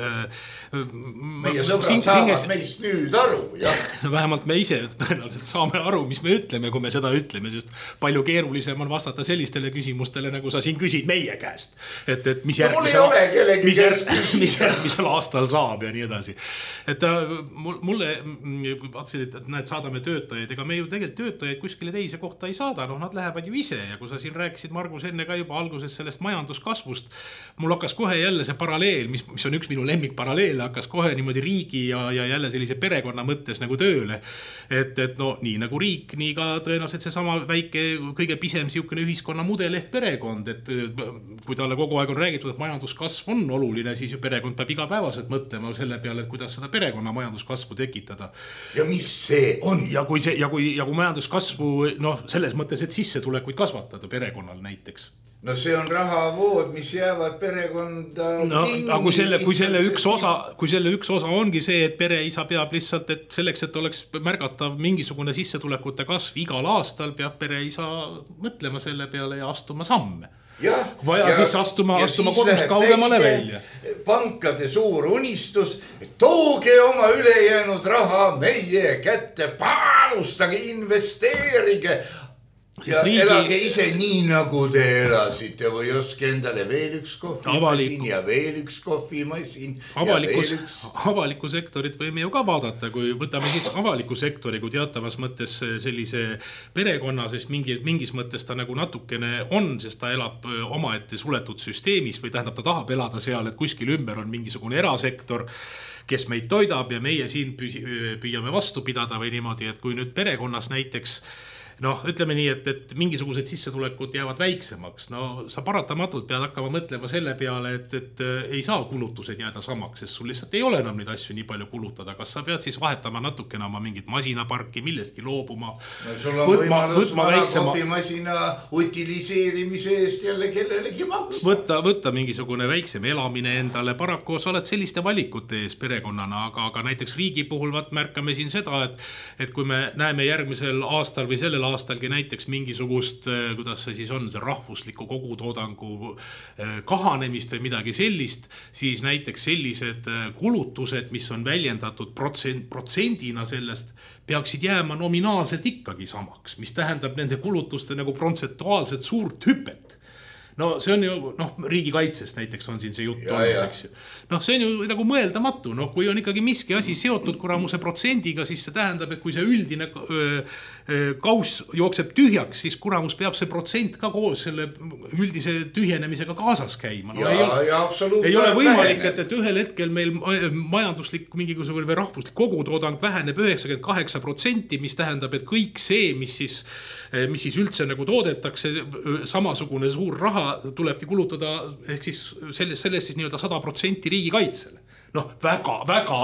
S3: meie sõbrad siin, saavad siin, meist nüüd aru, jah.
S5: Vähemalt me ise tõenäoliselt saame aru, mis me ütleme, kui me seda ütleme, sest palju keerulisem on vastata sellistele küsimustele, nagu sa siin küsid meie käest. Et, et mis, järgmisel,
S3: no,
S5: mis, järgmisel, mis järgmisel aastal saab ja nii edasi. Et mulle vaatasin, et näed, saadame töötajaid, ega me ju tegelikult töötajaid kuskile teise kohta ei saada, noh, nad lähevad ju ise ja kui sa siin rääkisid, Margus, enne ka juba alguses sellest majanduskasvust, mul hakkas kohe jälle see paralleel, mis, mis on üks minu lemmik paralleel, hakkas kohe niimoodi riigi ja, ja jälle sellise perekonna mõttes nagu tööle. Et, et no nii nagu riik, nii ka tõenäoliselt see sama väike, kõige pisem siukene ühiskonna mudel ehk perekond, et kui talle kogu aeg on räägitud, et majanduskasv on oluline, siis ju perekond peab igapäevaselt mõtlema selle peale, et kuidas seda perekonna majanduskasvu tekitada.
S3: Ja mis see on?
S5: Ja kui, see, ja kui, ja kui majanduskasvu, noh, selles mõttes, et sissetulekuid kasvatada perekonnal näiteks.
S3: No see on rahavood, mis jäävad perekonda
S5: no, kinni. Aga kui selle, kui, selle üks osa, kui selle üks osa ongi see, et pereisa peab lihtsalt, et selleks, et oleks märgatav mingisugune sissetulekute kasv igal aastal, peab pereisa mõtlema selle peale ja astuma samme.
S3: Ja,
S5: vaja
S3: ja,
S5: siis astuma, astuma kodust kaugemale välja.
S3: Pankade suur unistus, et tooge oma ülejäänud raha meie kätte, panustage, investeerige. Ja riigi... elage ise nii nagu te elasite või oske endale veel üks kohvimasin avaliku... ja veel üks kohvimasin
S5: avalikus,
S3: ja veel üks.
S5: Avalikku sektorit võime ju ka vaadata, kui võtame siis avaliku sektori, kui teatavas mõttes sellise perekonna, sest mingi, mingis mõttes ta nagu natukene on, sest ta elab omaette suletud süsteemis või tähendab, ta tahab elada seal, et kuskil ümber on mingisugune erasektor, kes meid toidab ja meie siin püüame vastu pidada või niimoodi, et kui nüüd perekonnas näiteks noh, ütleme nii, et, et mingisugused sissetulekud jäävad väiksemaks. No sa paratamatult pead hakkama mõtlema selle peale, et, et ei saa kulutused jääda samaks, sest sul lihtsalt ei ole enam neid asju nii palju kulutada. Kas sa pead siis vahetama natukene oma mingit masinaparki, millestki loobuma?
S3: No, sul on võtma, võimalus vana kohvimasina utiliseerimise eest jälle kellelegi maksta.
S5: Võtta, võtta mingisugune väiksem elamine endale. Paraku sa oled selliste valikute ees perekonnana, aga, aga näiteks riigi puhul vaat märkame siin seda, et, et kui me näeme järgmisel aastal või sellel aastalgi näiteks mingisugust, kuidas see siis on, see rahvusliku kogutoodangu kahanemist või midagi sellist, siis näiteks sellised kulutused, mis on väljendatud protsent, protsendina sellest, peaksid jääma nominaalselt ikkagi samaks, mis tähendab nende kulutuste nagu protsentuaalselt suurt hüpet. No see on ju, noh, riigikaitsest näiteks on siin see jutt
S3: Ja,
S5: olnud,
S3: ja.
S5: eks ju. Noh, see on ju nagu mõeldamatu, noh, kui on ikkagi miski asi seotud kuramuse protsendiga, siis see tähendab, et kui see üldine öö, öö, kauss jookseb tühjaks, siis kuramus peab see protsent ka koos selle üldise tühjenemisega kaasas käima. No,
S3: Ja-
S5: ei ole,
S3: ja absoluutselt
S5: ei ole võimalik,
S3: väheneb.
S5: et, et ühel hetkel meil majanduslik mingisugune või rahvuslik kogutoodang väheneb üheksakümmend kaheksa protsenti, mis tähendab, et kõik see, mis siis, mis siis üldse nagu toodetakse, samasugune suur raha tulebki kulutada, ehk siis selles, selles siis nii-öelda sada protsenti riigikaitsele. Noh, väga, väga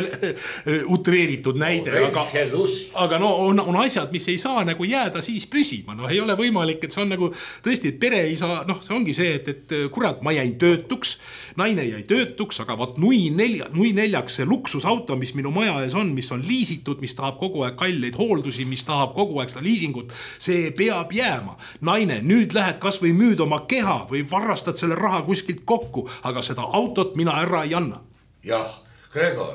S5: utreeritud näide,
S3: No,
S5: aga,
S3: helust.
S5: aga no on, on asjad, mis ei saa nagu jääda siis püsima. Noh, ei ole võimalik, et see on nagu tõesti, et pere ei saa, noh, see ongi see, et, et kurat, ma jäin töötuks, naine jäi töötuks, aga vaat nui, nelja, nui neljaks see luksusauto, mis minu maja ees on, mis on liisitud, mis tahab kogu aeg kalleid hooldusi, mis tahab kogu aeg seda liisingut, see peab jääma. Naine, nüüd lähed kas või müüd oma keha või varrastad selle raha kuskilt kokku, aga seda autot mina ära ei anna.
S3: Jah, Gregor,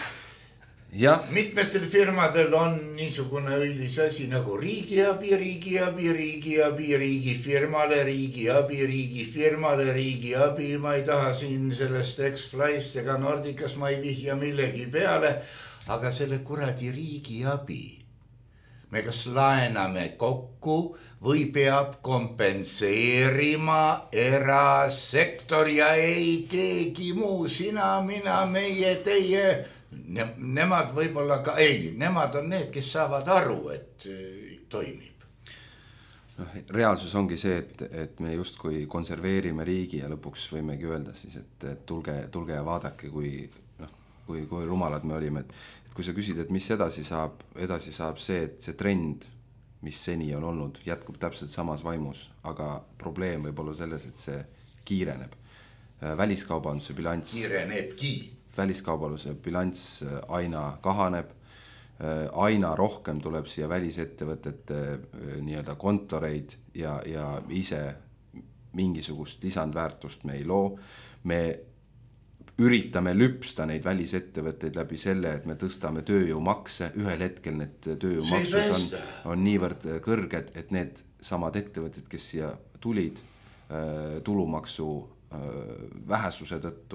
S4: jah,
S3: mitmetel firmadel on niisugune õilis asi nagu riigiabi, riigiabi, riigiabi, riigifirmale, riigiabi, riigifirmale, riigiabi. Ma ei taha siin sellest X-Flyst ega Nordicas, ma ei vihja millegi peale, aga selle kuradi riigiabi me kas laename kokku või peab kompenseerima erasektor ja ei keegi muu, sina, mina, meie, teie. Ne, nemad võib-olla ka, ei, nemad on need, kes saavad aru, et toimib.
S4: noh, reaalsus ongi see, et, et me justkui konserveerime riigi ja lõpuks võimegi öelda siis, et, et tulge, tulge ja vaadake, kui, noh, kui, kui rumalad me olime, et, et kui sa küsid, et mis edasi saab, edasi saab see, et see trend, mis seni on olnud, jätkub täpselt samas vaimus, aga probleem võib olla selles, et see kiireneb. Väliskaubanduse bilanss,
S3: Kiirenebki.
S4: väliskaubanduse bilanss aina kahaneb, aina rohkem tuleb siia välisettevõtete nii-öelda kontoreid ja, ja ise mingisugust lisandväärtust me ei loo. Me üritame lüpsta neid välisettevõtteid läbi selle, et me tõstame tööjõumakse, ühel hetkel need tööjõumaksud on, on niivõrd kõrged, et need samad ettevõtted, kes siia tulid tulumaksu vähesuse tõttu,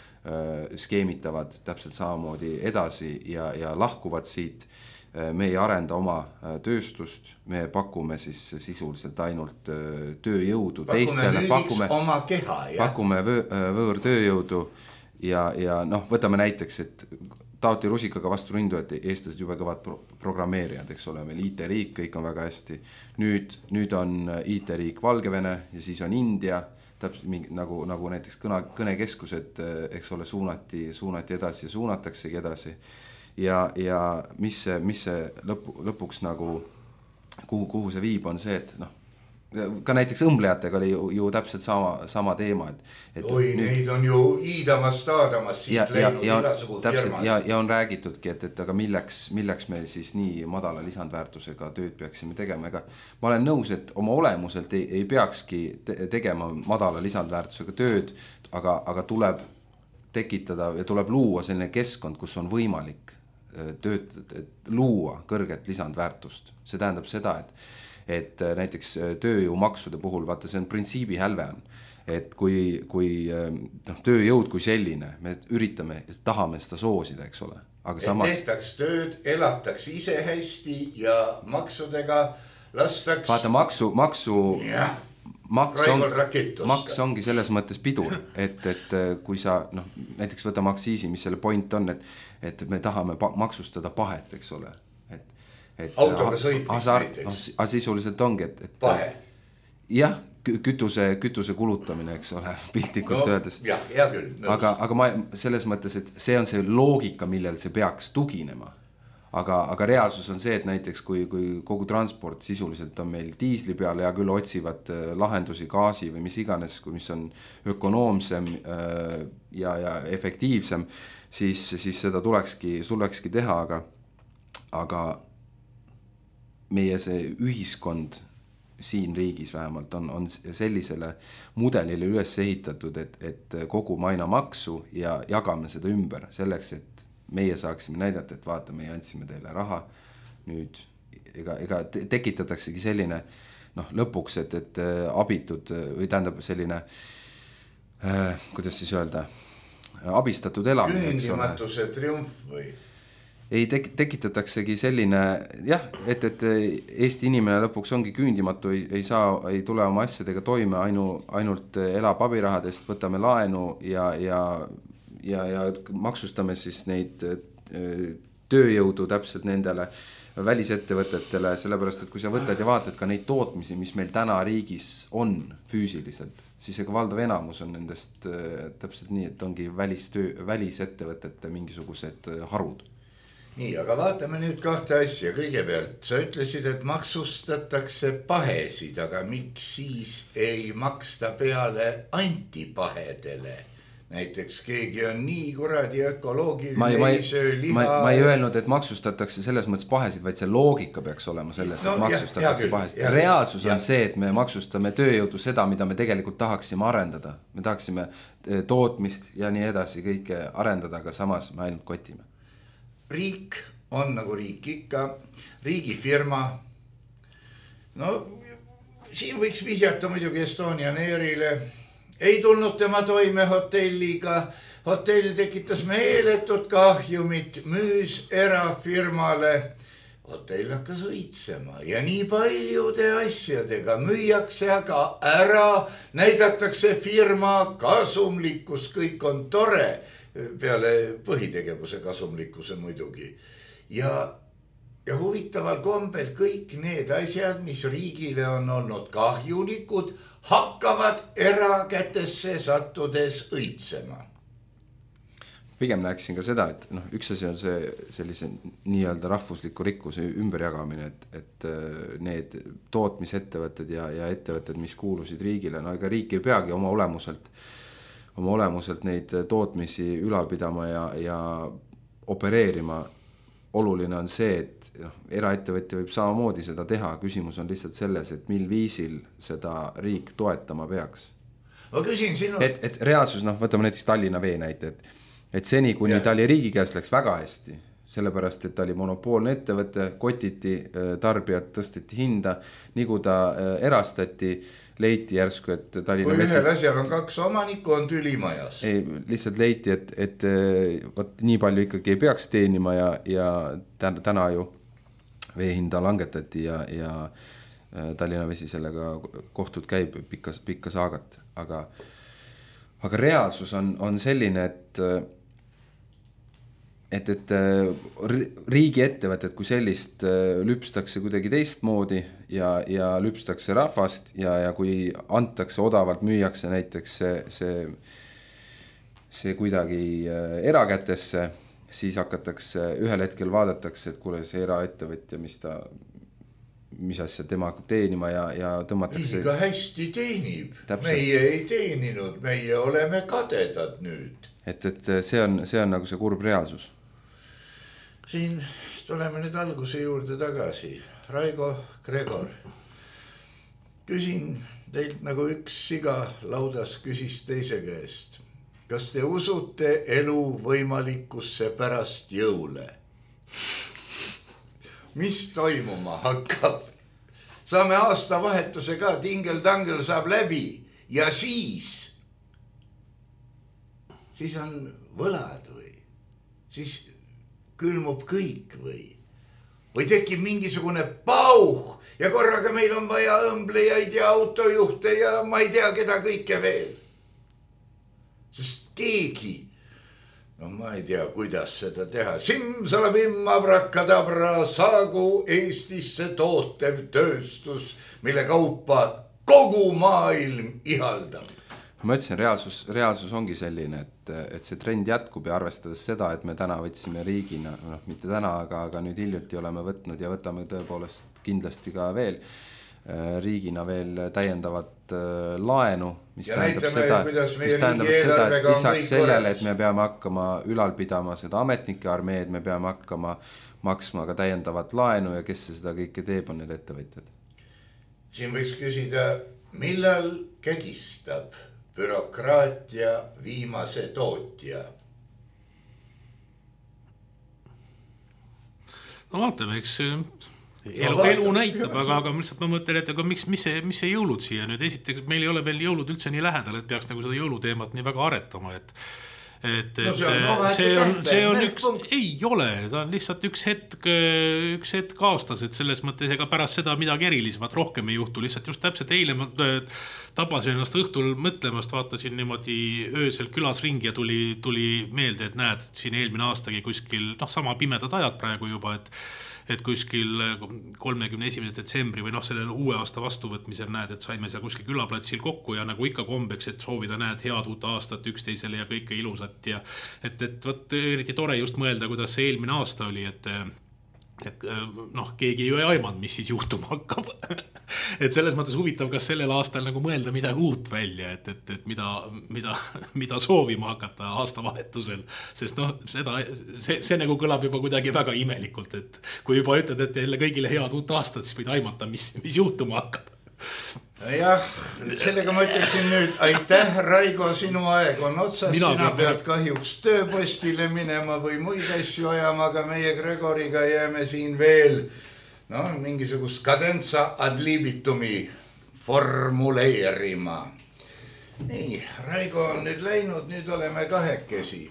S4: skeemitavad täpselt samamoodi edasi ja, ja lahkuvad siit. Me ei arenda oma tööstust, me pakume siis sisuliselt ainult tööjõudu
S3: pakume
S4: teistele, pakume,
S3: oma keha, ja?
S4: pakume võ, võõr tööjõudu ja, ja noh, võtame näiteks, et taoti rusikaga vastu rindu, et eestlased jube kõvad pro programmeerijad, eks ole, meil I T-riik, kõik on väga hästi. Nüüd, nüüd on I T-riik Valgevene ja siis on India, täpselt mingi, nagu, nagu näiteks kõne, kõnekeskused, eks ole, suunati, suunati edasi ja suunataksegi edasi. Ja, ja mis see, mis see lõpu, lõpuks nagu, kuhu, kuhu see viib, on see, et noh, ka näiteks õmblejatega oli ju, ju täpselt sama, sama teema, et, et
S3: oi, nüüd, neid on ju iidamas, taadamas siit
S4: ja,
S3: läinud
S4: ja,
S3: igasugu
S4: täpselt,
S3: firmas.
S4: ja, ja on räägitudki, et, et aga milleks, milleks me siis nii madala lisandväärtusega tööd peaksime tegema, ega ma olen nõus, et oma olemuselt ei, ei peakski te tegema madala lisandväärtusega tööd, aga, aga tuleb tekitada ja tuleb luua selline keskkond, kus on võimalik töötada, luua kõrget lisandväärtust. See tähendab seda, et et näiteks tööjõumaksude puhul, vaata, see on printsiibi hälve on, et kui, kui noh, tööjõud kui selline, me üritame, tahame seda soosida, eks ole. Aga samas...
S3: Et tehtaks tööd, elataks ise hästi ja maksudega lastaks...
S4: Vaata, maksu, maksu,
S3: ja.
S4: maks, on, maks ongi selles mõttes pidur, et, et kui sa, noh, näiteks võta maksiisi, mis selle point on, et, et me tahame pa maksustada pahet, eks ole. Et
S3: autoga sõitmist näiteks.
S4: No, sisuliselt ongi, et, et
S3: pahe.
S4: Jah, kütuse, kütuse kulutamine, eks ole, piltlikult no, öeldes.
S3: Jah, hea küll.
S4: Aga, aga ma selles mõttes, et see on see loogika, millel see peaks tuginema. Aga, aga reaalsus on see, et näiteks kui, kui kogu transport sisuliselt on meil diisli peal ja küll otsivad lahendusi gaasi või mis iganes, mis on ökonoomsem ja, ja efektiivsem, siis, siis seda tulekski, tulekski teha, aga, aga meie see ühiskond siin riigis vähemalt on, on sellisele mudelile üles ehitatud, et, et kogume aina maksu ja jagame seda ümber selleks, et meie saaksime näidata, et vaata, meie andsime teile raha nüüd, ega, ega tekitataksegi selline noh, lõpuks, et, et abitud või tähendab selline äh, kuidas siis öelda abistatud elamine.
S3: Küündimatuse triumf või?
S4: Ei tek- tekitataksegi selline, jah, et, et Eesti inimene lõpuks ongi küündimatu, ei, ei saa, ei tule oma asjadega toime, ainu, ainult elab abirahadest, võtame laenu ja, ja, ja, ja maksustame siis neid tööjõudu täpselt nendele välisettevõtetele, sellepärast, et kui sa võtad ja vaatad ka neid tootmisi, mis meil täna riigis on füüsiliselt, siis ega valdav enamus on nendest täpselt nii, et ongi välistöö, välisettevõtete mingisugused harud.
S3: Nii, aga vaatame nüüd kahte asja. Kõigepealt, sa ütlesid, et maksustatakse pahesid, aga miks siis ei maksta peale antipahedele? Näiteks keegi on nii kuradi ökoloogiline,
S4: ma ei, ma ei,
S3: ei söö liha.
S4: Ma, ma ei öelnud, et maksustatakse selles mõttes pahesid, vaid see loogika peaks olema selles, no, et maksustatakse jah, pahesid. Ja, reaalsus on jah. See, et me maksustame tööjõudu seda, mida me tegelikult tahaksime arendada. Me tahaksime tootmist ja nii edasi kõike arendada, aga samas me ainult kotime.
S3: Riik on nagu riik ikka, riigifirma. No siin võiks vihjata muidugi Estonian Airile. Ei tulnud tema toime hotelliga. Hotell tekitas meeletut kahjumit, müüs erafirmale. Hotell hakkas õitsema ja nii paljude asjadega müüakse aga ära, näidatakse firma kasumlikkus, kõik on tore. Peale põhitegevuse kasumlikkuse muidugi. Ja, ja huvitaval kombel kõik need asjad, mis riigile on olnud kahjulikud, hakkavad erakätesse sattudes õitsema.
S4: Pigem näeksin ka seda, et noh, üks asi on see sellise nii-öelda rahvusliku rikkuse ümberjagamine, et, et need tootmisettevõtted ja, ja ettevõtted, mis kuulusid riigile, no ega riik ei peagi oma olemuselt oma olemuselt neid tootmisi ülal pidama ja, ja opereerima. Oluline on see, et noh, eraettevõtja võib samamoodi seda teha. Küsimus on lihtsalt selles, et mil viisil seda riik toetama peaks.
S3: Ma küsin sinu...
S4: Et, et reaalsus, noh, võtame näiteks Tallinna Vee näite, et, et seni, kuni ja. Ta oli riigi käest, läks väga hästi. Sellepärast, et ta oli monopoolne ettevõte, kotiti, tarbijad tõsteti hinda, nii kui ta erastati, leiti järsku, et Tallinna
S3: kui ühel asjal on kaks omanikku, on tülimajas.
S4: Ei, lihtsalt leiti, et, et võt, nii palju ikkagi ei peaks teenima ja, ja täna ju veehinda langetati ja, ja Tallinna Vesi sellega kohtud käib pikka, pikka saagat. Aga, aga reaalsus on, on selline, et et, et riigi ettevõtted kui sellist lüpstakse kuidagi teistmoodi ja, ja lüpstakse rahvast ja, ja kui antakse odavalt, müüakse näiteks see, see, see kuidagi erakätesse, siis hakatakse, ühel hetkel vaadatakse, et kuule see eraettevõtja, mis ta, mis asja tema hakkab teenima ja, ja tõmmatakse...
S3: Liiga hästi teenib. Täpselt. Meie ei teeninud, meie oleme kadedad nüüd.
S4: Et, et see on, see on nagu see kurb reaalsus.
S3: Siin tuleme nüüd alguse juurde tagasi. Raigo Gregor. Küsin teilt nagu üks siga laudas küsis teise käest. Kas te usute elu võimalikkusse pärast jõule? Mis toimuma hakkab? Saame aasta vahetuse ka, tingel-tangel saab läbi ja siis, siis on võlad või, siis külmub kõik või, või tekib mingisugune pauh ja korraga meil on vaja õmblejaid ja autojuhte ja ma ei tea, keda kõike veel. Sest keegi, no ma ei tea, kuidas seda teha. Simsalabim abrakadabra saagu Eestisse tootev tööstus, mille kaupa kogu maailm ihaldab.
S4: Ma ütlesin, reaalsus, reaalsus ongi selline, et, et see trend jätkub ja arvestades seda, et me täna võtsime riigina, noh, mitte täna, aga, aga nüüd hiljuti oleme võtnud ja võtame tõepoolest kindlasti ka veel riigina veel täiendavat laenu, mis
S3: ja
S4: tähendab
S3: näitame,
S4: seda, mis tähendab seda, et lisaks sellele, et me peame hakkama ülal pidama seda ametnike armeed, me peame hakkama maksma ka täiendavat laenu ja kes seda kõike teeb, on need ettevõtjad.
S3: Siin võiks küsida, millal kägistab bürokraatia viimase tootja?
S5: No vaatame, eks elu, no, elu näitab, aga, aga lihtsalt ma mõtlen, et aga miks, mis see, mis see jõulud siia nüüd? Esiteks, meil ei ole veel jõulud üldse nii lähedal, et peaks nagu seda jõuluteemat nii väga aretama, et et, et no see on, see on, see on üks, ei ole, ta on lihtsalt üks hetk, üks hetk aastas, et selles mõttes ega pärast seda midagi erilisemat rohkem ei juhtu, lihtsalt just täpselt eile ma tabasin ennast õhtul mõtlemast, vaatasin niimoodi öösel külas ringi ja tuli, tuli meelde, et näed, siin eelmine aastagi kuskil, noh, sama pimedad ajad praegu juba, et et kuskil kolmekümne esimese detsembri või noh, sellel uue aasta vastuvõtmisel näed, et saime seal kuskil külaplatsil kokku ja nagu ikka kombeks, et soovida näed head uut aastat üksteisele ja kõike ilusat ja et, et võt, eriti tore just mõelda, kuidas see eelmine aasta oli, et et noh, keegi ju ei aimanud, mis siis juhtuma hakkab. Et selles mõttes huvitav, kas sellel aastal nagu mõelda midagi uut välja, et, et, et mida, mida, mida soovima hakata aastavahetusel, sest noh, seda, see, see nagu kõlab juba kuidagi väga imelikult, et kui juba ütled, et jälle kõigile head uut aastat, siis võid aimata, mis, mis juhtuma hakkab.
S3: Jah, sellega ma ütleksin nüüd, aitäh, Raigo, sinu aeg on otsas, Mina sina pead kahjuks tööpostile minema või muid asju ajama, aga meie Gregoriga jääme siin veel no, mingisugust kadentsa ad libitumi formuleerima. Nii, Raigo on nüüd läinud, nüüd oleme kahekesi.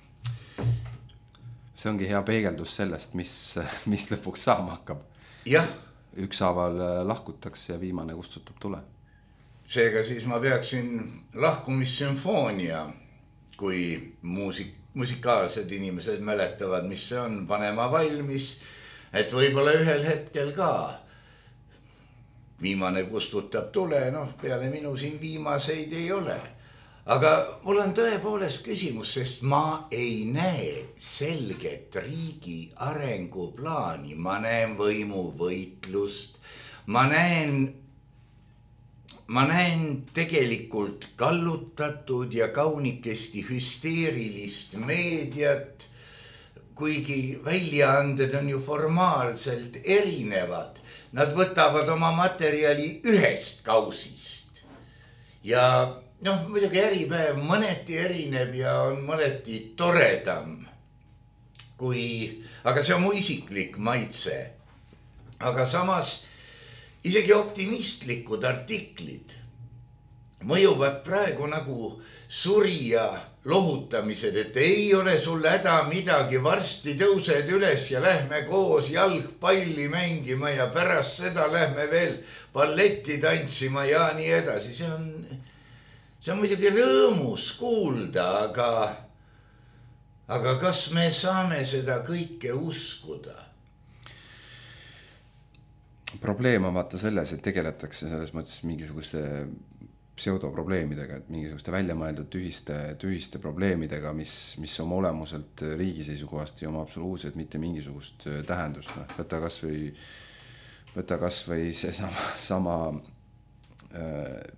S4: See ongi hea peegeldus sellest, mis, mis lõpuks saama hakkab.
S3: Jah.
S4: Ükshaaval lahkutakse ja viimane kustutab tule.
S3: Seega siis ma peaksin lahkumissümfoonia, kui muusik, musikaalsed inimesed mäletavad, mis see on, panema valmis, et võib-olla ühel hetkel ka viimane kustutab tule, noh, peale minu siin viimaseid ei ole. Aga mul on tõepoolest küsimus, sest ma ei näe selget riigi arenguplaani, ma näen võimuvõitlust, ma näen, ma näen tegelikult kallutatud ja kaunikesti hüsteerilist meediat, kuigi väljaanded on ju formaalselt erinevad. Nad võtavad oma materjali ühest kausist ja noh, muidugi äripäev mõneti erineb ja on mõneti toredam, kui, aga see on mu isiklik maitse. Aga samas isegi optimistlikud artiklid mõjuvad praegu nagu surija lohutamised, et ei ole sul häda midagi, varsti tõused üles ja lähme koos jalgpalli mängima ja pärast seda lähme veel balletti tantsima ja nii edasi. See on... See on muidugi rõõmus kuulda, aga, aga kas me saame seda kõike uskuda?
S4: Probleem on vaata selles, et tegeletakse selles mõttes mingisuguste pseudoprobleemidega, et mingisuguste väljamõeldud tühiste, tühiste probleemidega, mis, mis oma olemuselt riigi seisukohast ei oma absoluutselt mitte mingisugust tähendust. No, võta kas või, võta kas või see sama, sama äh,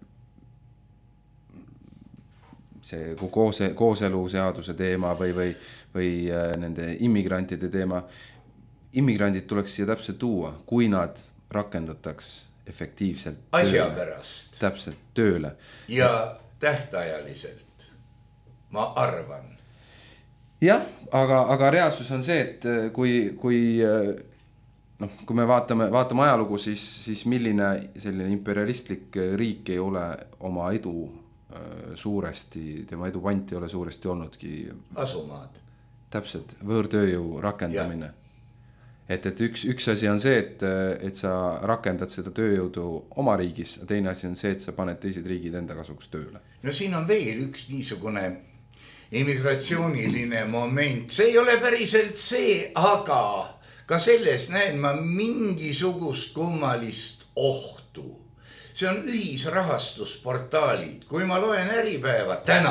S4: see koose, kooselu seaduse teema või, või, või nende immigrantide teema. Immigrandid tuleks siia täpselt tuua, kui nad rakendataks efektiivselt
S3: asja pärast.
S4: Täpselt tööle.
S3: Ja tähtajaliselt, ma arvan.
S4: Jah, aga, aga reaalsus on see, et kui, kui, noh, kui me vaatame, vaatame ajalugu, siis, siis milline selline imperialistlik riik ei ole oma edu suuresti, tema edu pant ei ole suuresti olnudki
S3: asumaad.
S4: Täpselt, võõrtööjõu rakendamine. Et, et üks, üks asi on see, et, et sa rakendad seda tööjõudu oma riigis, teine asi on see, et sa paned teised riigid enda kasuks tööle.
S3: No siin on veel üks niisugune immigratsiooniline moment. See ei ole päriselt see, aga ka selles näen ma mingisugust kummalist ohtu. See on ühisrahastusportaalid. Kui ma loen Äripäeva täna,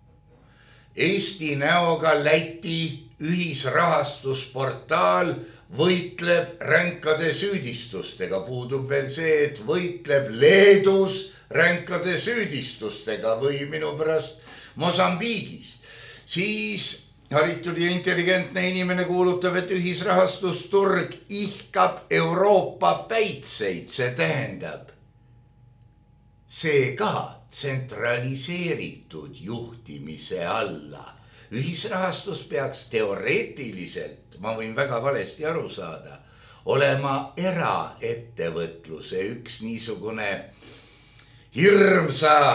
S3: Eesti näoga Läti ühisrahastusportaal võitleb ränkade süüdistustega, puudub veel see, et võitleb Leedus ränkade süüdistustega või minu pärast Mosambiigis, siis haritud ja intelligentne inimene kuulutab, et ühisrahastusturg ihkab Euroopa päitseid, see tähendab see ka tsentraliseeritud juhtimise alla. Ühisrahastus peaks teoreetiliselt, ma võin väga valesti aru saada, olema eraettevõtluse üks niisugune hirmsa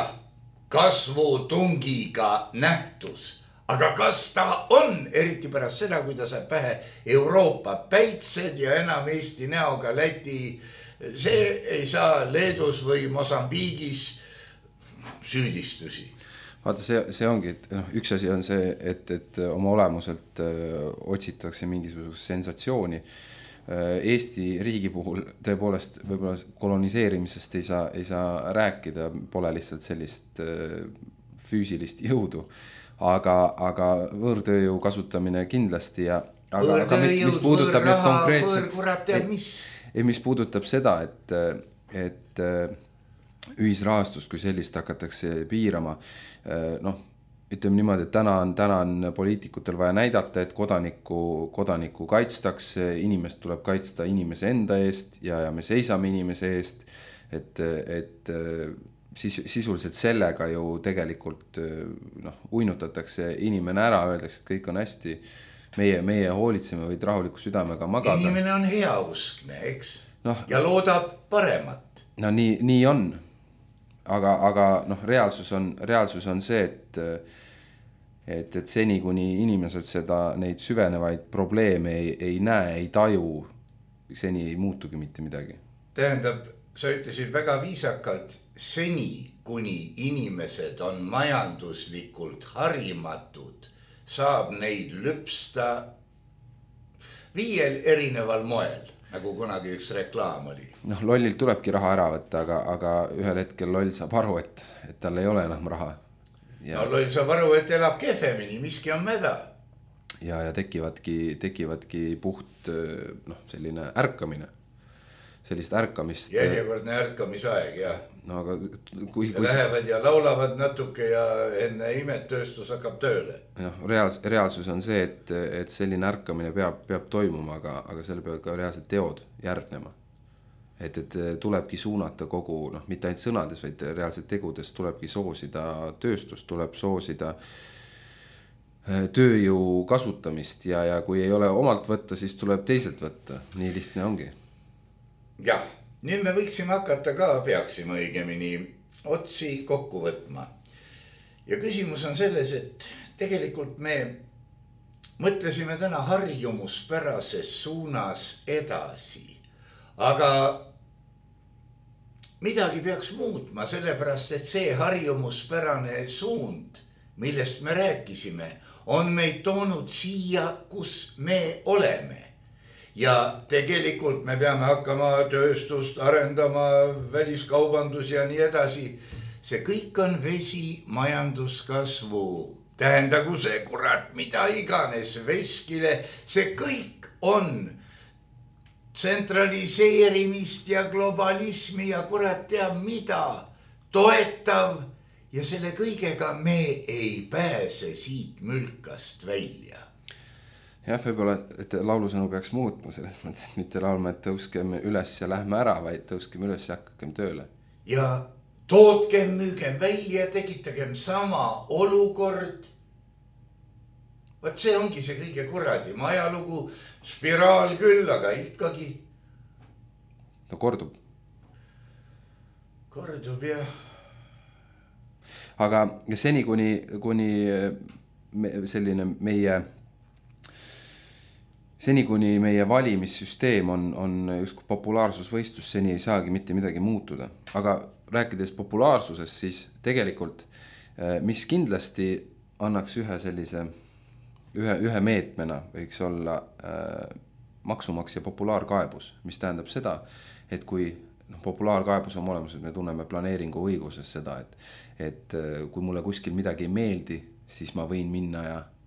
S3: kasvutungiga nähtus. Aga kas ta on, eriti pärast seda, kui ta saab pähe Euroopa päitsed ja enam Eesti näoga Läti, see ei saa Leedus või Mosambiigis süüdistusi.
S4: Vaata, see, see ongi, et no, üks asi on see, et, et oma olemuselt öö, otsitakse mingisugust sensatsiooni. Eesti riigi puhul tõepoolest võib-olla koloniseerimisest ei saa, ei saa rääkida, pole lihtsalt sellist öö, füüsilist jõudu. Aga, aga võõrtööjõu kasutamine kindlasti ja aga, aga mis, mis puudutab nüüd konkreetselt
S3: mis?
S4: Ei, mis puudutab seda, et, et ühisrahastust kui sellist hakatakse piirama, noh, ütleme niimoodi, et täna on, täna on poliitikutel vaja näidata, et kodaniku, kodaniku kaitstakse, inimest tuleb kaitsta inimese enda eest ja, ja me seisame inimese eest, et, et siis sisuliselt sellega ju tegelikult noh, uinutatakse inimene ära, öeldakse, et kõik on hästi, meie, meie hoolitseme, võid rahuliku südamega magada.
S3: Inimene on heauskne, eks?
S4: No,
S3: ja loodab paremat.
S4: No nii, nii on. Aga, aga noh, reaalsus on, reaalsus on see, et, et, et seni kuni inimesed seda, neid süvenevaid probleeme ei, ei näe, ei taju, seni ei muutugi mitte midagi.
S3: Tähendab, sa ütlesid väga viisakalt, seni kuni inimesed on majanduslikult harimatud, saab neid lüpsta viiel erineval moel, nagu kunagi üks reklaam oli.
S4: Noh, lollilt tulebki raha ära võtta, aga, aga ühel hetkel loll saab aru, et, et tal ei ole enam raha.
S3: Ja... No loll saab aru, et elab kehvemini, miski on mäda.
S4: Ja, ja tekivadki, tekivadki puht noh, selline ärkamine. Sellist ärkamist.
S3: Järjekordne ärkamisaeg, jah.
S4: No, aga kui, kui...
S3: Lähevad ja laulavad natuke ja enne imettööstus hakkab tööle.
S4: No, reaals, reaalsus on see, et, et selline ärkamine peab, peab toimuma, aga, aga selle peavad ka reaalselt teod järgnema. Et, et tulebki suunata kogu, noh, mitte ainult sõnades, vaid reaalselt tegudes tulebki soosida tööstust, tuleb soosida tööjõu kasutamist ja, ja kui ei ole omalt võtta, siis tuleb teiselt võtta. Nii lihtne ongi.
S3: Jah, nüüd me võiksime hakata ka, peaksime õigemini otsi kokku võtma. Ja küsimus on selles, et tegelikult me mõtlesime täna harjumuspärases suunas edasi. Aga midagi peaks muutma, sellepärast, et see harjumuspärane suund, millest me rääkisime, on meid toonud siia, kus me oleme. Ja tegelikult me peame hakkama tööstust arendama, väliskaubandus ja nii edasi. See kõik on vesi majanduskasvu. Tähendagu see kurat mida iganes veskile. See kõik on tsentraliseerimist ja globalismi ja kurat teab mida toetav. Ja selle kõigega me ei pääse siit mülkast välja.
S4: Jah, võib-olla, et laulusõnu peaks muutma selles mõttes, et mitte laulma, et tõuskem üles ja lähme ära, vaid tõuskem üles ja hakkakem tööle.
S3: Ja tootkem, müügem välja, tekitagem sama olukord. Vaat see ongi see kõige kuradi. Ajalugu spiraal küll, aga ikkagi.
S4: No kordub.
S3: Kordub, jah.
S4: Aga seni, kuni, kuni selline meie... Seni, kuni meie valimissüsteem on, on justkui populaarsusvõistlus, seni ei saagi mitte midagi muutuda. Aga rääkides populaarsusest, siis tegelikult, mis kindlasti annaks ühe sellise, ühe, ühe meetmena võiks olla äh, maksumaksja populaarkaebus, mis tähendab seda, et kui no, populaarkaebus on olemas, et me tunneme planeeringu õiguses seda, et, et kui mulle kuskil midagi ei meeldi, siis ma võin minna ja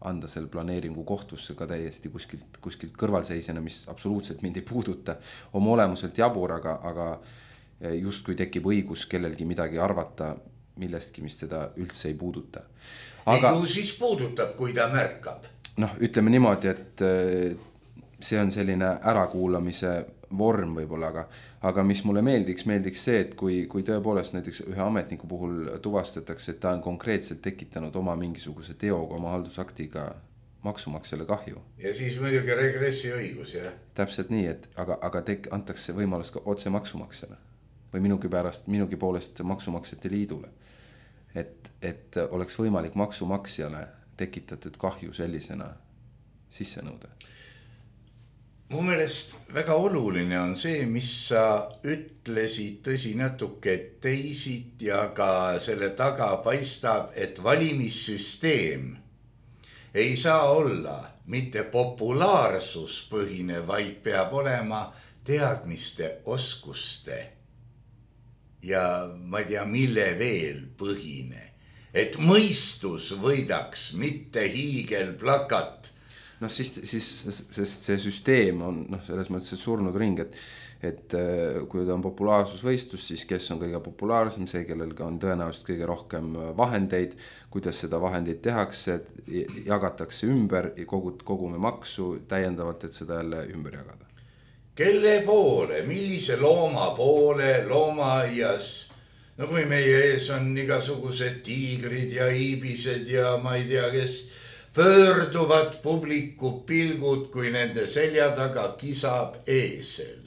S4: anda selle planeeringu kohtusse ka täiesti kuskilt, kuskilt kõrvalseisjana, mis absoluutselt mind ei puuduta, oma olemuselt jabur, aga, aga just kui tekib õigus kellelgi midagi arvata millestki, mis teda üldse ei puuduta.
S3: Aga ju siis puudutab, kui ta märkab.
S4: Noh, ütleme niimoodi, et see on selline ärakuulamise vorm võib-olla, aga, aga mis mulle meeldiks, meeldiks see, et kui, kui tõepoolest näiteks ühe ametniku puhul tuvastatakse, et ta on konkreetselt tekitanud oma mingisuguse teoga, oma haldusaktiga maksumaksjale kahju.
S3: Ja siis muidugi regressi õigus, jah?
S4: Täpselt nii, et aga, aga tek, antakse võimalus ka otse maksumaksjale või minugi pärast, minugi poolest maksumaksjate liidule. Et, et oleks võimalik maksumaksjale tekitatud kahju sellisena sisse nõuda.
S3: Mu meelest väga oluline on see, mis sa ütlesid tõsi natuke teisid ja ka selle taga paistab, et valimissüsteem ei saa olla mitte populaarsuspõhine, vaid peab olema teadmiste, oskuste ja ma ei tea, mille veel põhine. Et mõistus võidaks, mitte hiigelplakat.
S4: Noh, siis, siis sest see süsteem on noh, selles mõttes surnud ring, et, et kui ta on populaarsusvõistlus, siis kes on kõige populaarsem, see, kellel on tõenäoliselt kõige rohkem vahendeid, kuidas seda vahendeid tehakse, jagatakse ümber, kogu, kogume maksu täiendavalt, et seda jälle ümber jagada.
S3: Kelle poole, millise looma poole, loomaaias, no kui meie ees on igasugused tiigrid ja iibised ja ma ei tea, kes pöörduvad publiku pilgud, kui nende selja taga kisab eesel.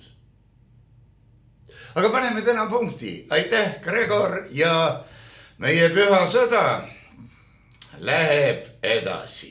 S3: Aga paneme täna punkti. Aitäh, Gregor, ja meie püha sõda läheb edasi.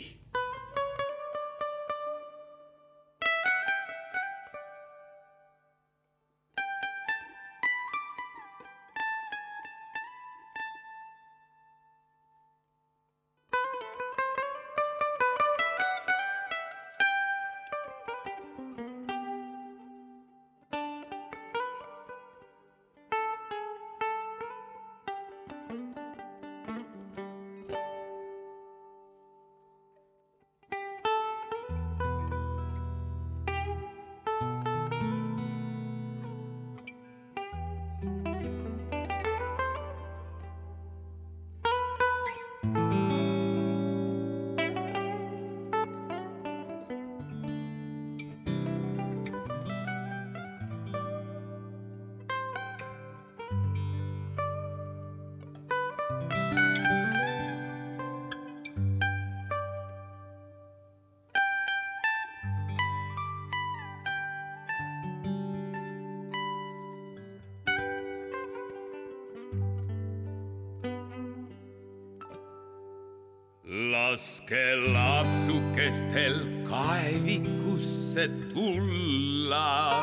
S6: Laske lapsukestel kaevikusse tulla,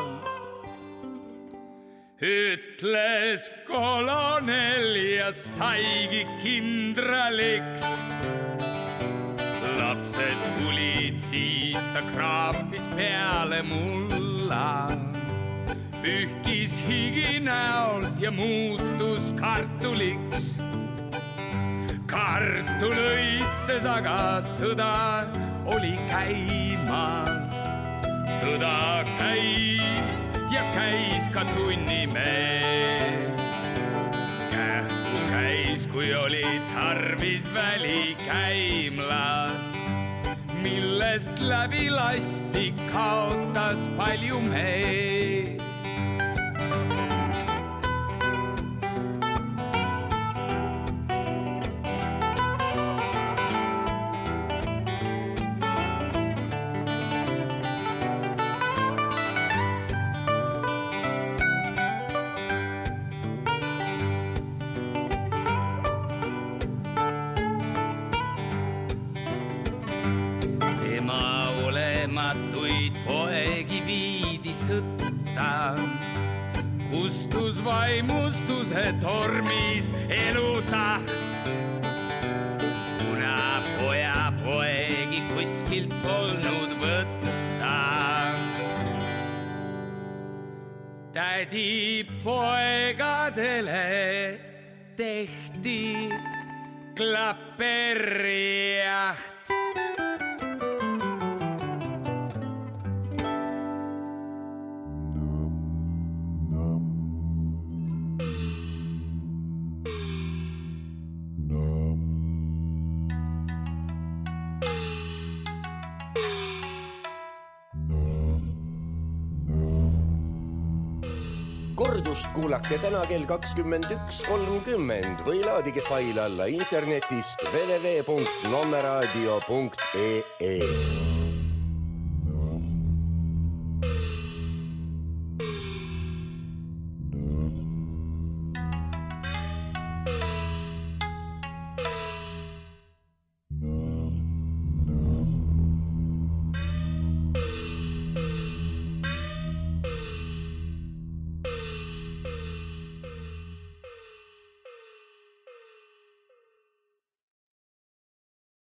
S6: ütles kolonel ja saigi kindraliks. Lapsed tulid, siis ta kraapis peale mulla, pühkis higi näolt ja muutus kartuliks. Kartul õitses, aga sõda oli käimas. Sõda käis ja käis ka tunnimees. Kähku käis, kui oli tarvis välikäimlas, millest läbi lasti kaotas palju mees. Kustus vaimustuse tormis elutaht, kuna poja poegi kuskilt polnud võtta. Tädi poegadele tehti klapperijaht.
S7: kordust kuulake täna kell kakskümmend üks kolmkümmend või laadige fail alla internetist w w w punkt nommeraadio punkt e e.